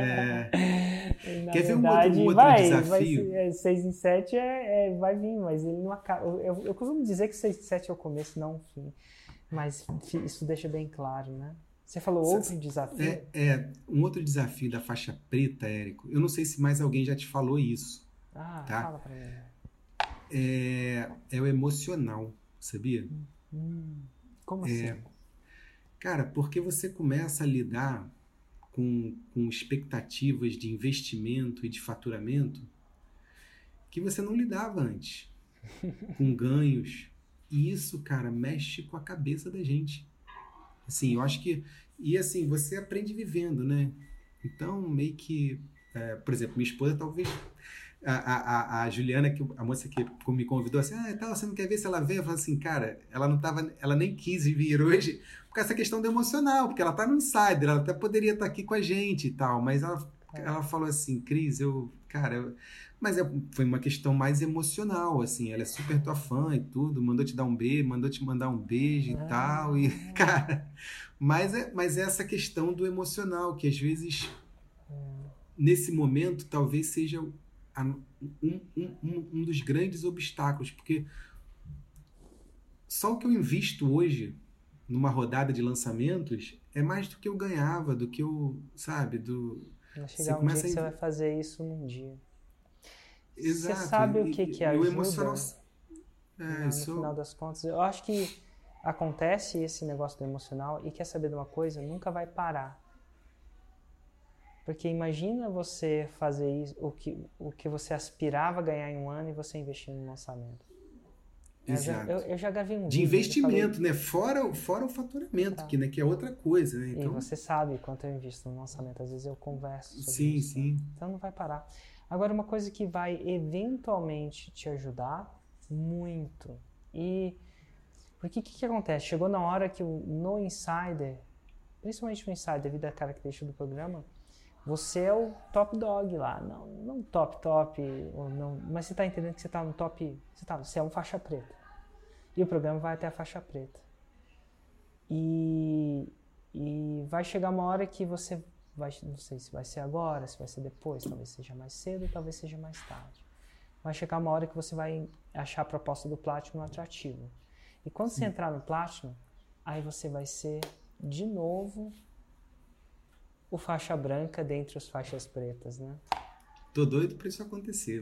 Na Quer ver verdade, um outro desafio? 6 em 7 vai vir, mas ele não acaba. Eu costumo dizer que 6 em 7 é o começo, não o fim. Mas isso deixa bem claro, né? Você falou outro desafio? Um outro desafio da faixa preta, Érico. Eu não sei se mais alguém já te falou isso. Tá? Fala pra mim. É o emocional, sabia? Como assim? Cara, porque você começa a lidar com expectativas de investimento e de faturamento que você não lidava antes, com ganhos. E isso, cara, mexe com a cabeça da gente. Assim, eu acho que... E assim, você aprende vivendo, né? Então, meio que... por exemplo, minha esposa talvez... A Juliana, a moça que me convidou assim, você não quer ver se ela vem? Eu falei assim, cara, ela nem quis vir hoje por causa dessa questão do emocional, porque ela tá no Insider, ela até poderia estar aqui com a gente e tal, mas ela falou assim, Cris, foi uma questão mais emocional, assim, ela é super tua fã e tudo, mandou te mandar um beijo e tal, e, cara, mas é essa questão do emocional, que às vezes, nesse momento, talvez seja um dos grandes obstáculos, porque só o que eu invisto hoje numa rodada de lançamentos é mais do que eu ganhava, do que eu, sabe, Vai chegar um dia que você vai fazer isso num dia. Exato. Você sabe o que ajuda? O emocional... No final das contas, eu acho que acontece esse negócio do emocional e quer saber de uma coisa? Nunca vai parar. Porque imagina você fazer isso, o que você aspirava a ganhar em um ano e você investir no lançamento. Exato. Eu já gravei um vídeo. De investimento, né? Fora o faturamento, que é outra coisa, né? Então... E você sabe quanto eu invisto no lançamento. Às vezes eu converso sobre isso. Sim. Né? Então não vai parar. Agora, uma coisa que vai eventualmente te ajudar muito. Porque o que acontece? Chegou na hora que no Insider, principalmente no Insider, devido à característica do programa, você é o top dog lá, não top, ou não, mas você está entendendo que você está no top, você é um faixa preta. E o programa vai até a faixa preta. E vai chegar uma hora que você vai, não sei se vai ser agora, se vai ser depois, talvez seja mais cedo, talvez seja mais tarde. Vai chegar uma hora que você vai achar a proposta do Platinum atrativa. E quando você entrar no Platinum, aí você vai ser, de novo, o faixa branca dentre os faixas pretas, né? Tô doido pra isso acontecer.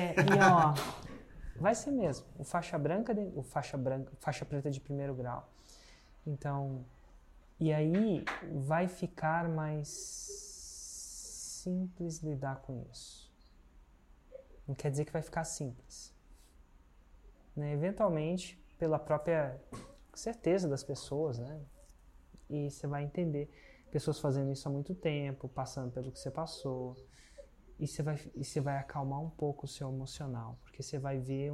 Vai ser mesmo. O faixa preta de primeiro grau. Então, e aí vai ficar mais simples lidar com isso. Não quer dizer que vai ficar simples. Né? Eventualmente, pela própria certeza das pessoas, né? E você vai entender... Pessoas fazendo isso há muito tempo, passando pelo que você passou. E você vai acalmar um pouco o seu emocional. Porque você vai ver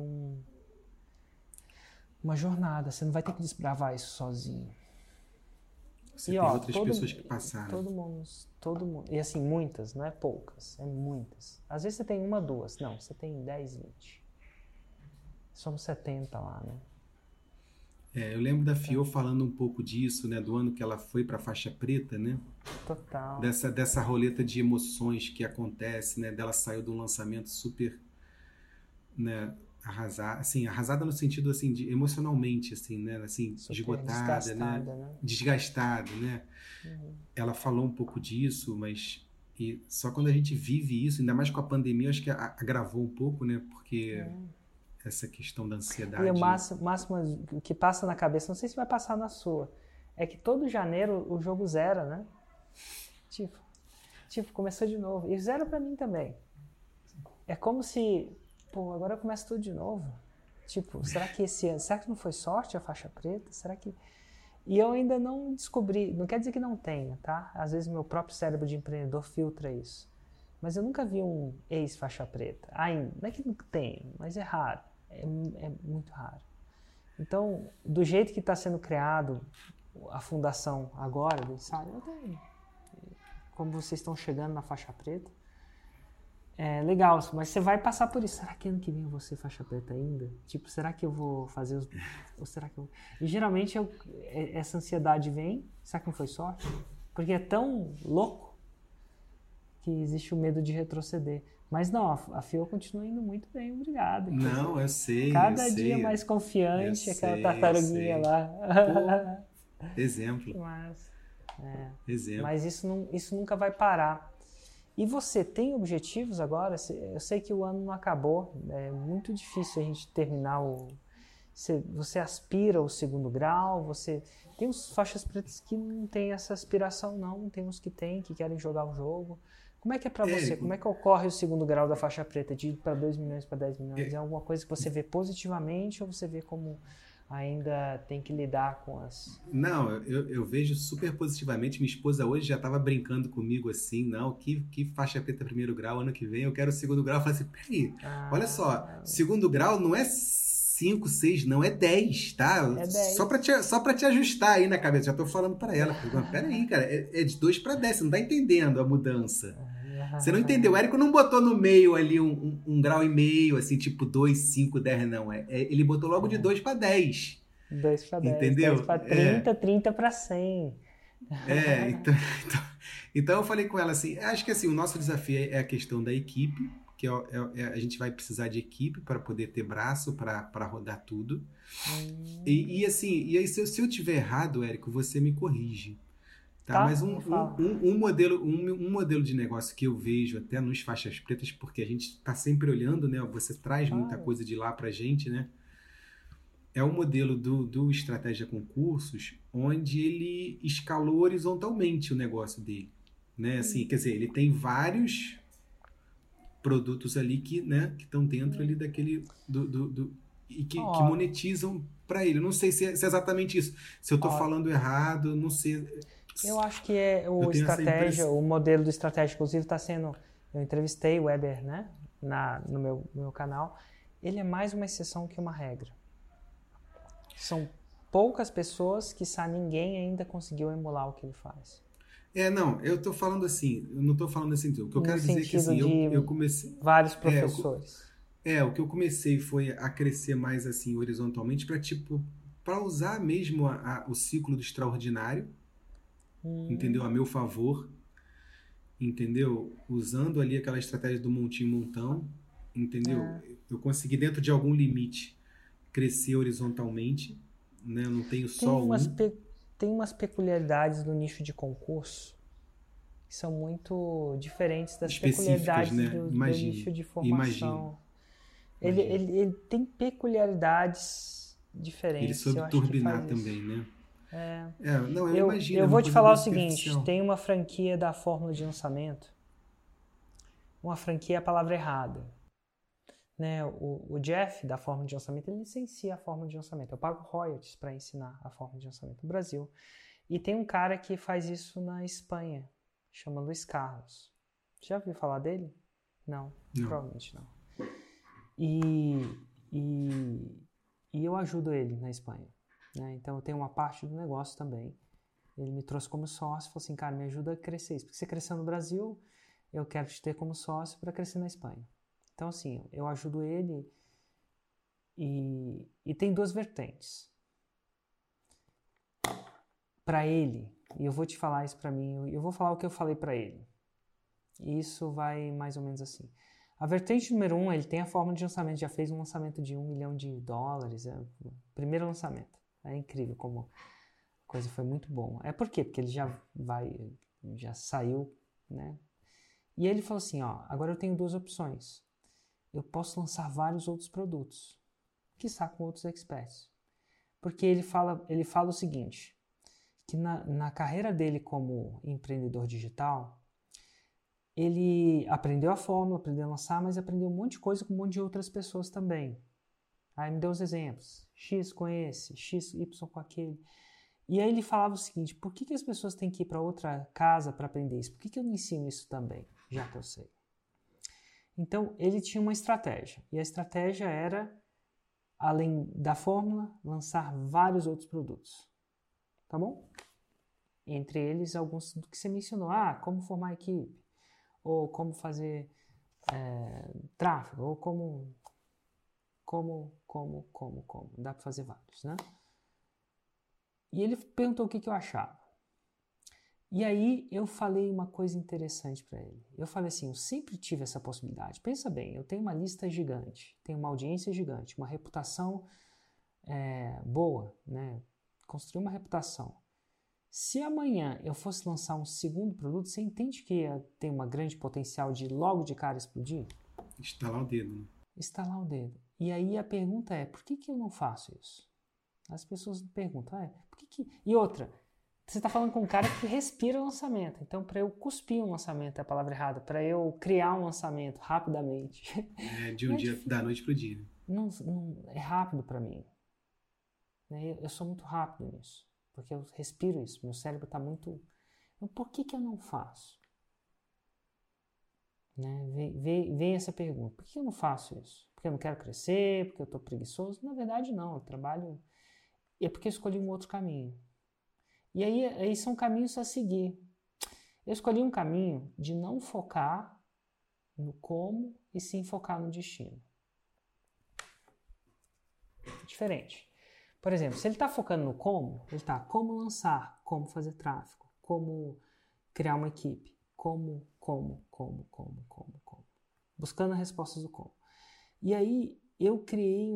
uma jornada. Você não vai ter que desbravar isso sozinho. Você tem outras pessoas que passaram. Todo mundo. E assim, muitas, não é poucas. É muitas. Às vezes você tem uma, duas. Não, você tem 10, 20. Somos 70 lá, né? Eu lembro da Fio falando um pouco disso, né, do ano que ela foi para a faixa preta, né? Total. Dessa roleta de emoções que acontece, né? Dela saiu de um lançamento super, né, arrasada no sentido assim de emocionalmente, assim, né, assim, super esgotada, né? Desgastada, né? Ela falou um pouco disso, mas só quando a gente vive isso, ainda mais com a pandemia, acho que agravou um pouco, né? Porque essa questão da ansiedade. E o máximo que passa na cabeça, não sei se vai passar na sua, é que todo janeiro o jogo zera, né? Tipo, começou de novo. E zero pra mim também. É como se pô, agora começa tudo de novo. Tipo, será que esse ano, será que não foi sorte a faixa preta? Será que... E eu ainda não descobri, não quer dizer que não tenha, tá? Às vezes meu próprio cérebro de empreendedor filtra isso. Mas eu nunca vi um ex-faixa preta. Ainda, não é que não tem, mas é raro. É muito raro. Então, do jeito que está sendo criado a fundação agora, do ensaio, como vocês estão chegando na faixa preta, é legal, mas você vai passar por isso. Será que ano que vem eu vou ser faixa preta ainda? Tipo, será que eu vou fazer os... Ou será que eu... E geralmente essa ansiedade vem, será que não foi sorte? Porque é tão louco que existe o medo de retroceder. Mas não, a FIO continua indo muito bem, obrigado. Não, eu sei, Cada eu dia sei. mais confiante, Eu aquela sei, tartaruguinha eu sei. lá. Pô, exemplo, exemplo. Mas isso nunca vai parar. E você tem objetivos agora? Eu sei que o ano não acabou, é muito difícil a gente terminar o... Você aspira ao segundo grau, você... Tem uns faixas pretas que não tem essa aspiração não, tem uns que tem, que querem jogar o jogo. Como é que é pra você? Como é que ocorre o segundo grau da faixa preta, de ir para 2 milhões para 10 milhões? É alguma coisa que você vê positivamente ou você vê como ainda tem que lidar com as... Não, eu vejo super positivamente. Minha esposa hoje já estava brincando comigo assim, não, que faixa preta primeiro grau, ano que vem eu quero o segundo grau. Eu falei assim, peraí, olha só, segundo grau não é 5, 6, não, é 10, tá? É 10. Só pra te ajustar aí na cabeça, já tô falando para ela. Peraí, cara, é de 2 para 10, você não tá entendendo a mudança. Você não entendeu, o Érico não botou no meio ali um grau e meio, assim, tipo 2, 5, 10, não. Ele botou logo de 2 para 10. 2 para 10, Entendeu? 10 para 30, 30 para 100. Então eu falei com ela assim, acho que assim, o nosso desafio é a questão da equipe, que a gente vai precisar de equipe para poder ter braço para rodar tudo. E aí se eu tiver errado, Érico, você me corrige. Tá? Mas um modelo de negócio que eu vejo até nos faixas pretas, porque a gente está sempre olhando, né? Você traz muita coisa de lá pra gente, né? É o modelo do Estratégia Concursos, onde ele escalou horizontalmente o negócio dele, né? Assim, quer dizer, ele tem vários produtos ali que estão dentro ali daquele e que monetizam para ele. Eu não sei se é exatamente isso. Se eu estou falando errado, não sei. Eu acho que o modelo do estratégia, inclusive, está sendo... Eu entrevistei o Weber, né? No meu canal. Ele é mais uma exceção que uma regra. São poucas pessoas que ninguém ainda conseguiu emular o que ele faz. Não, eu estou falando assim, eu não estou falando assim, o que eu quero dizer é que assim, eu comecei... Vários professores. O que eu comecei foi a crescer mais assim, horizontalmente, para usar mesmo o ciclo do extraordinário, entendeu? A meu favor, entendeu? Usando ali aquela estratégia do montinho-montão, entendeu? Eu consegui, dentro de algum limite, crescer horizontalmente, né? Eu não tenho só Tem umas peculiaridades do nicho de concurso que são muito diferentes das peculiaridades, né? do nicho de formação. Ele tem peculiaridades diferentes. Ele soube turbinar também, né? Não, eu imagino. Eu vou te falar o seguinte, tem uma franquia da fórmula de lançamento. Uma franquia é a palavra errada. Né? O Jeff, da fórmula de lançamento, ele licencia a fórmula de lançamento. Eu pago royalties para ensinar a fórmula de lançamento no Brasil. E tem um cara que faz isso na Espanha, chama Luiz Carlos. Já ouviu falar dele? Não, provavelmente não. E eu ajudo ele na Espanha. Né? Então eu tenho uma parte do negócio também. Ele me trouxe como sócio e falou assim, cara, me ajuda a crescer isso. Porque você cresceu no Brasil, eu quero te ter como sócio para crescer na Espanha. Então assim, eu ajudo ele e tem duas vertentes. Para ele, e eu vou te falar isso para mim, eu vou falar o que eu falei para ele. E isso vai mais ou menos assim. A vertente número 1, ele tem a fórmula de lançamento, já fez um lançamento de $1 milhão, o primeiro lançamento. É incrível como a coisa foi muito bom. Por quê? Porque ele já saiu, né? E ele falou assim, agora eu tenho duas opções. Eu posso lançar vários outros produtos, quiçá com outros experts. Porque ele fala o seguinte, que na carreira dele como empreendedor digital, ele aprendeu a fórmula, aprendeu a lançar, mas aprendeu um monte de coisa com um monte de outras pessoas também. Aí me deu os exemplos. X com esse, X, Y com aquele. E aí ele falava o seguinte, por que as pessoas têm que ir para outra casa para aprender isso? Por que eu não ensino isso também, já que eu sei? Então, ele tinha uma estratégia. E a estratégia era, além da fórmula, lançar vários outros produtos. Tá bom? Entre eles, alguns do que você mencionou. Como formar equipe. Ou como fazer tráfego. Ou como. Dá para fazer vários, né? E ele perguntou o que eu achava. E aí eu falei uma coisa interessante para ele. Eu falei assim, eu sempre tive essa possibilidade. Pensa bem, eu tenho uma lista gigante, tenho uma audiência gigante, uma reputação boa, né? Construir uma reputação. Se amanhã eu fosse lançar um segundo produto, você entende que ia ter uma grande potencial de logo de cara explodir? Estalar o dedo, né? Estalar o dedo. E aí a pergunta é, por que eu não faço isso? As pessoas perguntam, por que... E outra, você está falando com um cara que respira lançamento. Então, para eu cuspir um lançamento é a palavra errada. Para eu criar um lançamento rapidamente. De um dia, da noite para o dia. Não, é rápido para mim. Eu sou muito rápido nisso. Porque eu respiro isso. Meu cérebro está muito... Então, por que eu não faço? Vem essa pergunta. Por que eu não faço isso? Porque eu não quero crescer? Porque eu estou preguiçoso? Na verdade, não. Eu trabalho... É porque eu escolhi um outro caminho. E aí são caminhos a seguir. Eu escolhi um caminho de não focar no como e sim focar no destino. Diferente. Por exemplo, se ele está focando no como, ele está como lançar, como fazer tráfego, como criar uma equipe, como. Buscando as respostas do como. E aí eu criei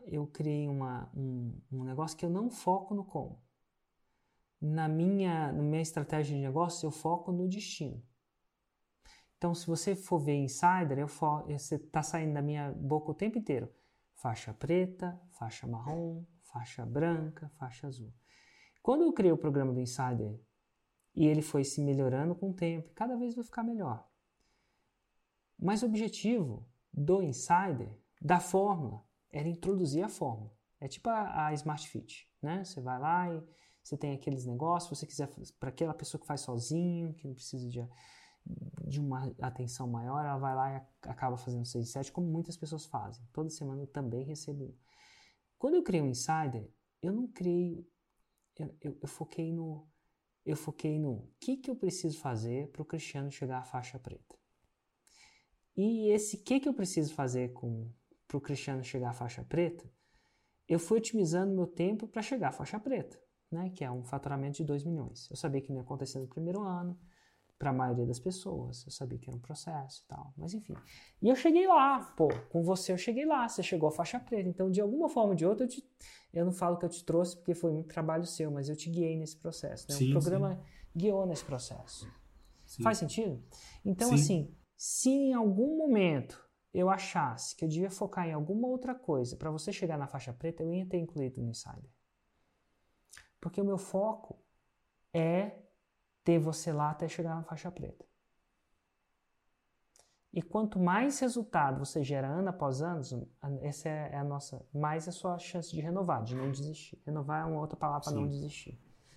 um negócio que eu não foco no como. Na minha estratégia de negócio, eu foco no destino. Então, se você for ver Insider, você está saindo da minha boca o tempo inteiro. Faixa preta, faixa marrom, faixa branca, faixa azul. Quando eu criei o programa do Insider, e ele foi se melhorando com o tempo, cada vez vai ficar melhor. Mas o objetivo do Insider, da fórmula, era introduzir a fórmula. É tipo a Smart Fit, né? Você vai lá e você tem aqueles negócios, se você quiser, para aquela pessoa que faz sozinho, que não precisa de uma atenção maior, ela vai lá e acaba fazendo 6 e 7, como muitas pessoas fazem. Toda semana eu também recebo. Quando eu criei o Insider, eu não criei, eu foquei no que eu preciso fazer para o Cristiano chegar à faixa preta. E esse que eu preciso fazer para o Cristiano chegar à faixa preta, eu fui otimizando meu tempo para chegar à faixa preta, né, que é um faturamento de 2 milhões. Eu sabia que não ia acontecer no primeiro ano, para a maioria das pessoas, eu sabia que era um processo e tal, mas enfim. E eu cheguei lá, com você eu cheguei lá, você chegou à faixa preta, então de alguma forma ou de outra, eu não falo que eu te trouxe porque foi muito trabalho seu, mas eu te guiei nesse processo, né? O programa guiou nesse processo. Sim. Faz sentido? Então, assim, se em algum momento eu achasse que eu devia focar em alguma outra coisa para você chegar na faixa preta, eu ia ter incluído no Insider. Porque o meu foco é ter você lá até chegar na faixa preta. E quanto mais resultado você gera ano após ano, essa é a nossa, mais a sua chance de renovar, de não desistir. Renovar é uma outra palavra para não desistir.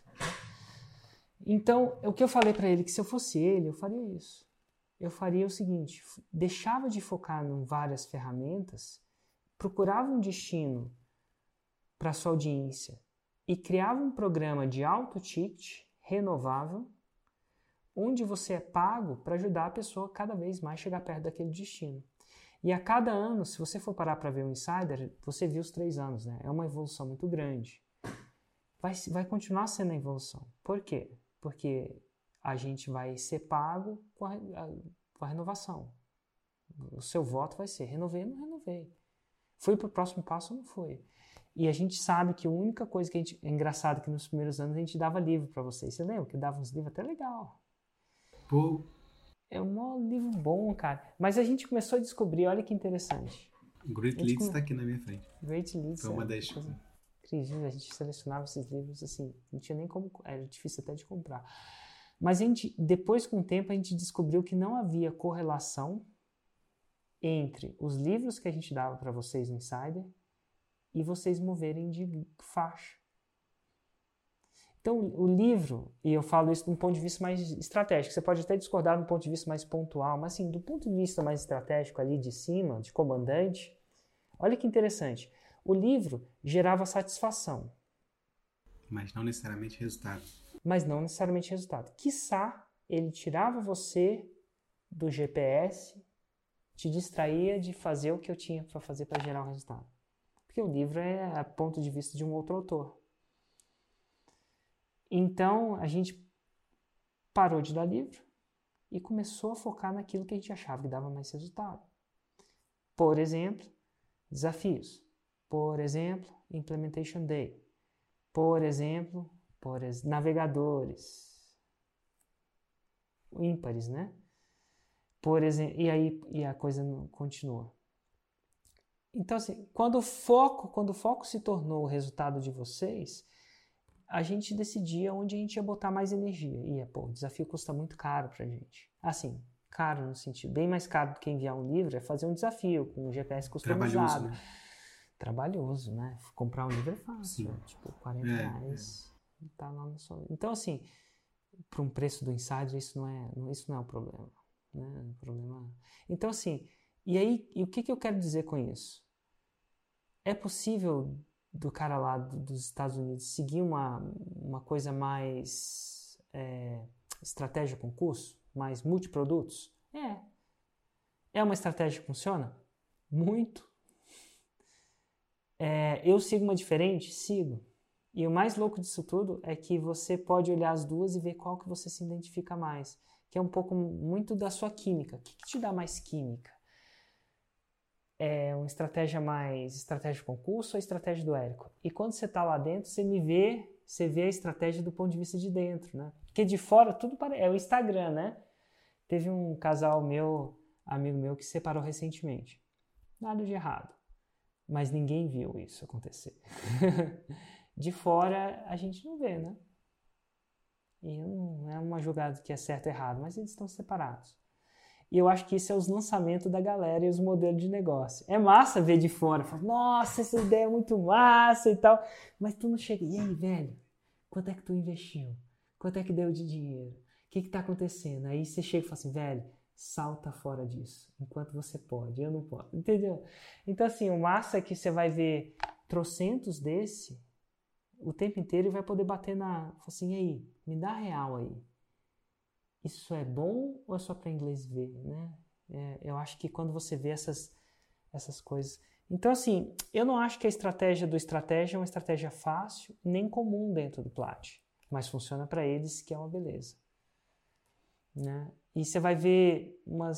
Então, o que eu falei para ele, que se eu fosse ele, eu faria isso. Eu faria o seguinte, deixava de focar em várias ferramentas, procurava um destino para sua audiência e criava um programa de alto ticket, renovável, onde você é pago para ajudar a pessoa cada vez mais a chegar perto daquele destino. E a cada ano, se você for parar para ver o Insider, você viu os 3 anos, né? É uma evolução muito grande. Vai continuar sendo a evolução. Por quê? Porque a gente vai ser pago com a renovação. O seu voto vai ser renovei ou não renovei. Fui para o próximo passo ou não foi? E a gente sabe que a única coisa que é engraçado que nos primeiros anos a gente dava livro para vocês. Você lembra que dava uns livros até legal. Pô. É um livro bom, cara. Mas a gente começou a descobrir, olha que interessante. Great Leads está aqui na minha frente. Great Leads. Foi uma das... Incrível, a gente selecionava esses livros assim, não tinha nem como, era difícil até de comprar. Mas depois, com o tempo, a gente descobriu que não havia correlação entre os livros que a gente dava para vocês no Insider e vocês moverem de faixa. Então, o livro, e eu falo isso de um ponto de vista mais estratégico, você pode até discordar do ponto de vista mais pontual, mas assim, do ponto de vista mais estratégico ali de cima, de comandante, olha que interessante, o livro gerava satisfação. Mas não necessariamente resultado. Mas não necessariamente resultado. Quiçá, ele tirava você do GPS, te distraía de fazer o que eu tinha para fazer para gerar o resultado. Porque o livro é a ponto de vista de um outro autor. Então, a gente parou de dar livro e começou a focar naquilo que a gente achava que dava mais resultado. Por exemplo, desafios. Por exemplo, Implementation Day. Por exemplo, navegadores. Ímpares, né? Por exemplo, e a coisa continua. Então, assim, quando o foco se tornou o resultado de vocês, a gente decidia onde a gente ia botar mais energia. O desafio custa muito caro pra gente. Assim, caro no sentido, bem mais caro do que enviar um livro, é fazer um desafio com um GPS customizado. Trabalhoso, né? Comprar um livro é fácil, né? Tipo, R$40. Tá lá no só. Então, assim, para um preço do Insider, isso não é o problema. Né? O problema. Então, assim, e o que eu quero dizer com isso? É possível do cara lá dos Estados Unidos seguir uma coisa mais estratégia concurso, mais multiprodutos? É uma estratégia que funciona? Muito. Eu sigo uma diferente? Sigo. E o mais louco disso tudo é que você pode olhar as duas e ver qual que você se identifica mais, que é um pouco muito da sua química. O que te dá mais química? É uma estratégia mais estratégia de concurso ou a estratégia do Érico? E quando você está lá dentro, você vê a estratégia do ponto de vista de dentro, né? Porque de fora tudo é o Instagram, né? Teve um casal amigo meu, que se separou recentemente. Nada de errado. Mas ninguém viu isso acontecer. De fora a gente não vê, né? E não é uma jogada que é certo ou errado, mas eles estão separados. E eu acho que isso é os lançamentos da galera e os modelos de negócio. É massa ver de fora, falar, nossa, essa ideia é muito massa e tal, mas tu não chega, e aí, velho, quanto é que tu investiu? Quanto é que deu de dinheiro? O que tá acontecendo? Aí você chega e fala assim, velho, salta fora disso, enquanto você pode, eu não posso, entendeu? Então assim, o massa é que você vai ver trocentos desse o tempo inteiro e vai poder bater fala assim, e aí, me dá real aí. Isso é bom ou é só para inglês ver, né? Eu acho que quando você vê essas coisas... Então, assim, eu não acho que a estratégia do estratégia é uma estratégia fácil, nem comum dentro do Plat, mas funciona para eles, que é uma beleza. Né? E você vai ver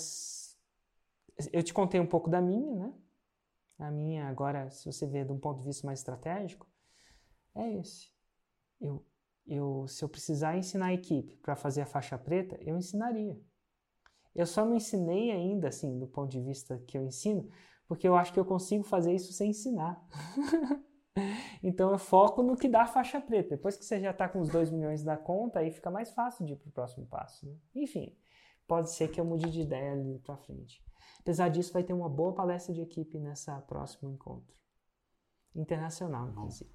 eu te contei um pouco da minha, né? A minha, agora, se você ver de um ponto de vista mais estratégico, é esse. Se eu precisar ensinar a equipe para fazer a faixa preta, eu ensinaria. Eu só não ensinei ainda, assim, do ponto de vista que eu ensino, porque eu acho que eu consigo fazer isso sem ensinar. Então eu foco no que dá a faixa preta. Depois que você já está com os 2 milhões na conta, aí fica mais fácil de ir para o próximo passo. Né? Enfim, pode ser que eu mude de ideia ali para frente. Apesar disso, vai ter uma boa palestra de equipe nessa próximo encontro. Internacional, inclusive.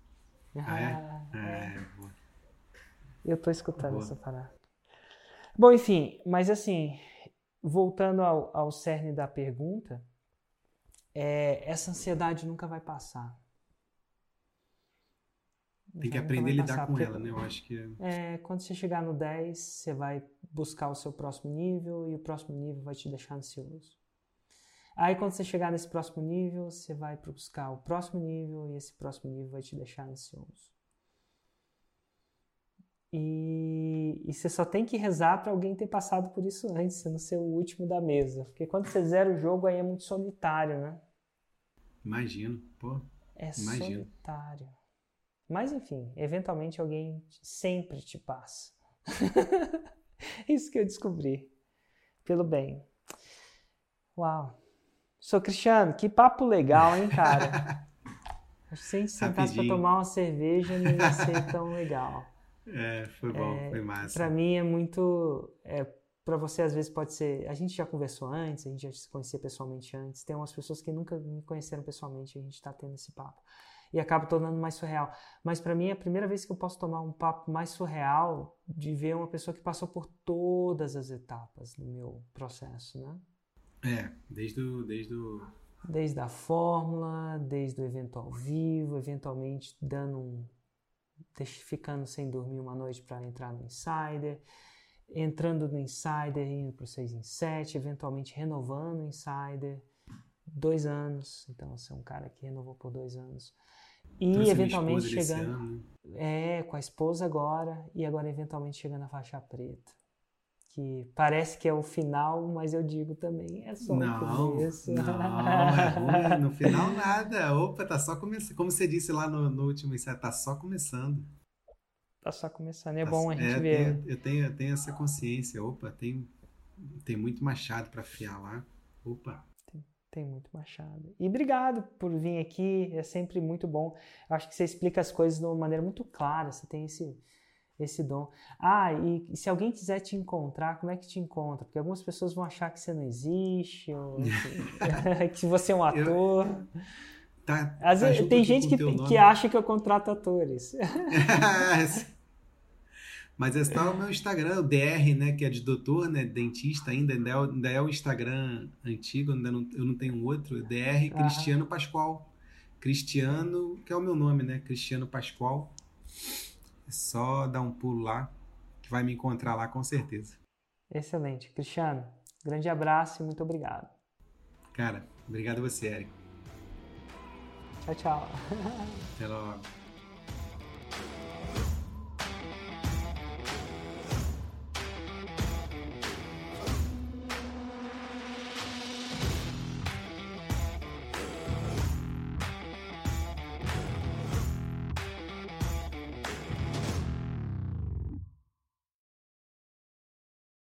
Boa. Eu estou escutando essa parada. Bom, enfim, mas assim, voltando ao cerne da pergunta, essa ansiedade nunca vai passar. Tem que aprender a lidar com ela, né? Eu acho que... quando você chegar no 10, você vai buscar o seu próximo nível e o próximo nível vai te deixar ansioso. Aí quando você chegar nesse próximo nível, você vai buscar o próximo nível e esse próximo nível vai te deixar ansioso. E você só tem que rezar para alguém ter passado por isso antes, você não ser o último da mesa. Porque quando você zera o jogo, aí é muito solitário, né? Imagino, pô. Imagino. Solitário. Mas enfim, eventualmente alguém sempre te passa. Isso que eu descobri. Pelo bem. Uau. Sou Cristiano, que papo legal, hein, cara? Acho que se a gente sentasse para tomar uma cerveja, não ia ser tão legal. Foi bom, foi massa. Para mim é muito... para você, às vezes, pode ser... A gente já conversou antes, a gente já se conhecia pessoalmente antes. Tem umas pessoas que nunca me conheceram pessoalmente, a gente está tendo esse papo. E acaba tornando mais surreal. Mas para mim é a primeira vez que eu posso tomar um papo mais surreal de ver uma pessoa que passou por todas as etapas do meu processo, né? Desde a fórmula, desde o evento ao vivo, eventualmente ficando sem dormir uma noite para entrar no Insider, entrando no Insider, indo para o 6 em 7, eventualmente renovando o Insider, 2 anos, então você é um cara que renovou por 2 anos. E trouxe eventualmente minha esposa chegando... desse ano. Com a esposa agora, e agora eventualmente chegando à faixa preta. Que parece que é o final, mas eu digo também, é só o começo. Não, é ruim. No final nada. Opa, tá só começando. Como você disse lá no último ensaio, tá só começando. Tá só começando, é bom a gente ver. Eu tenho essa consciência. Opa, tem muito machado pra afiar lá. Opa. Tem muito machado. E obrigado por vir aqui, é sempre muito bom. Acho que você explica as coisas de uma maneira muito clara, você tem esse dom. E se alguém quiser te encontrar, como é que te encontra? Porque algumas pessoas vão achar que você não existe, ou que você é um ator. Às vezes, tem gente que acha que eu contrato atores. Mas está o meu Instagram, o DR, né, que é de doutor, né, dentista ainda é o Instagram antigo, eu não tenho outro, DR Cristiano Pascoal. Cristiano, que é o meu nome, né, Cristiano Pascoal. É só dar um pulo lá, que vai me encontrar lá com certeza. Excelente. Cristiano, grande abraço e muito obrigado. Cara, obrigado a você, Érico. Tchau, tchau. Até logo.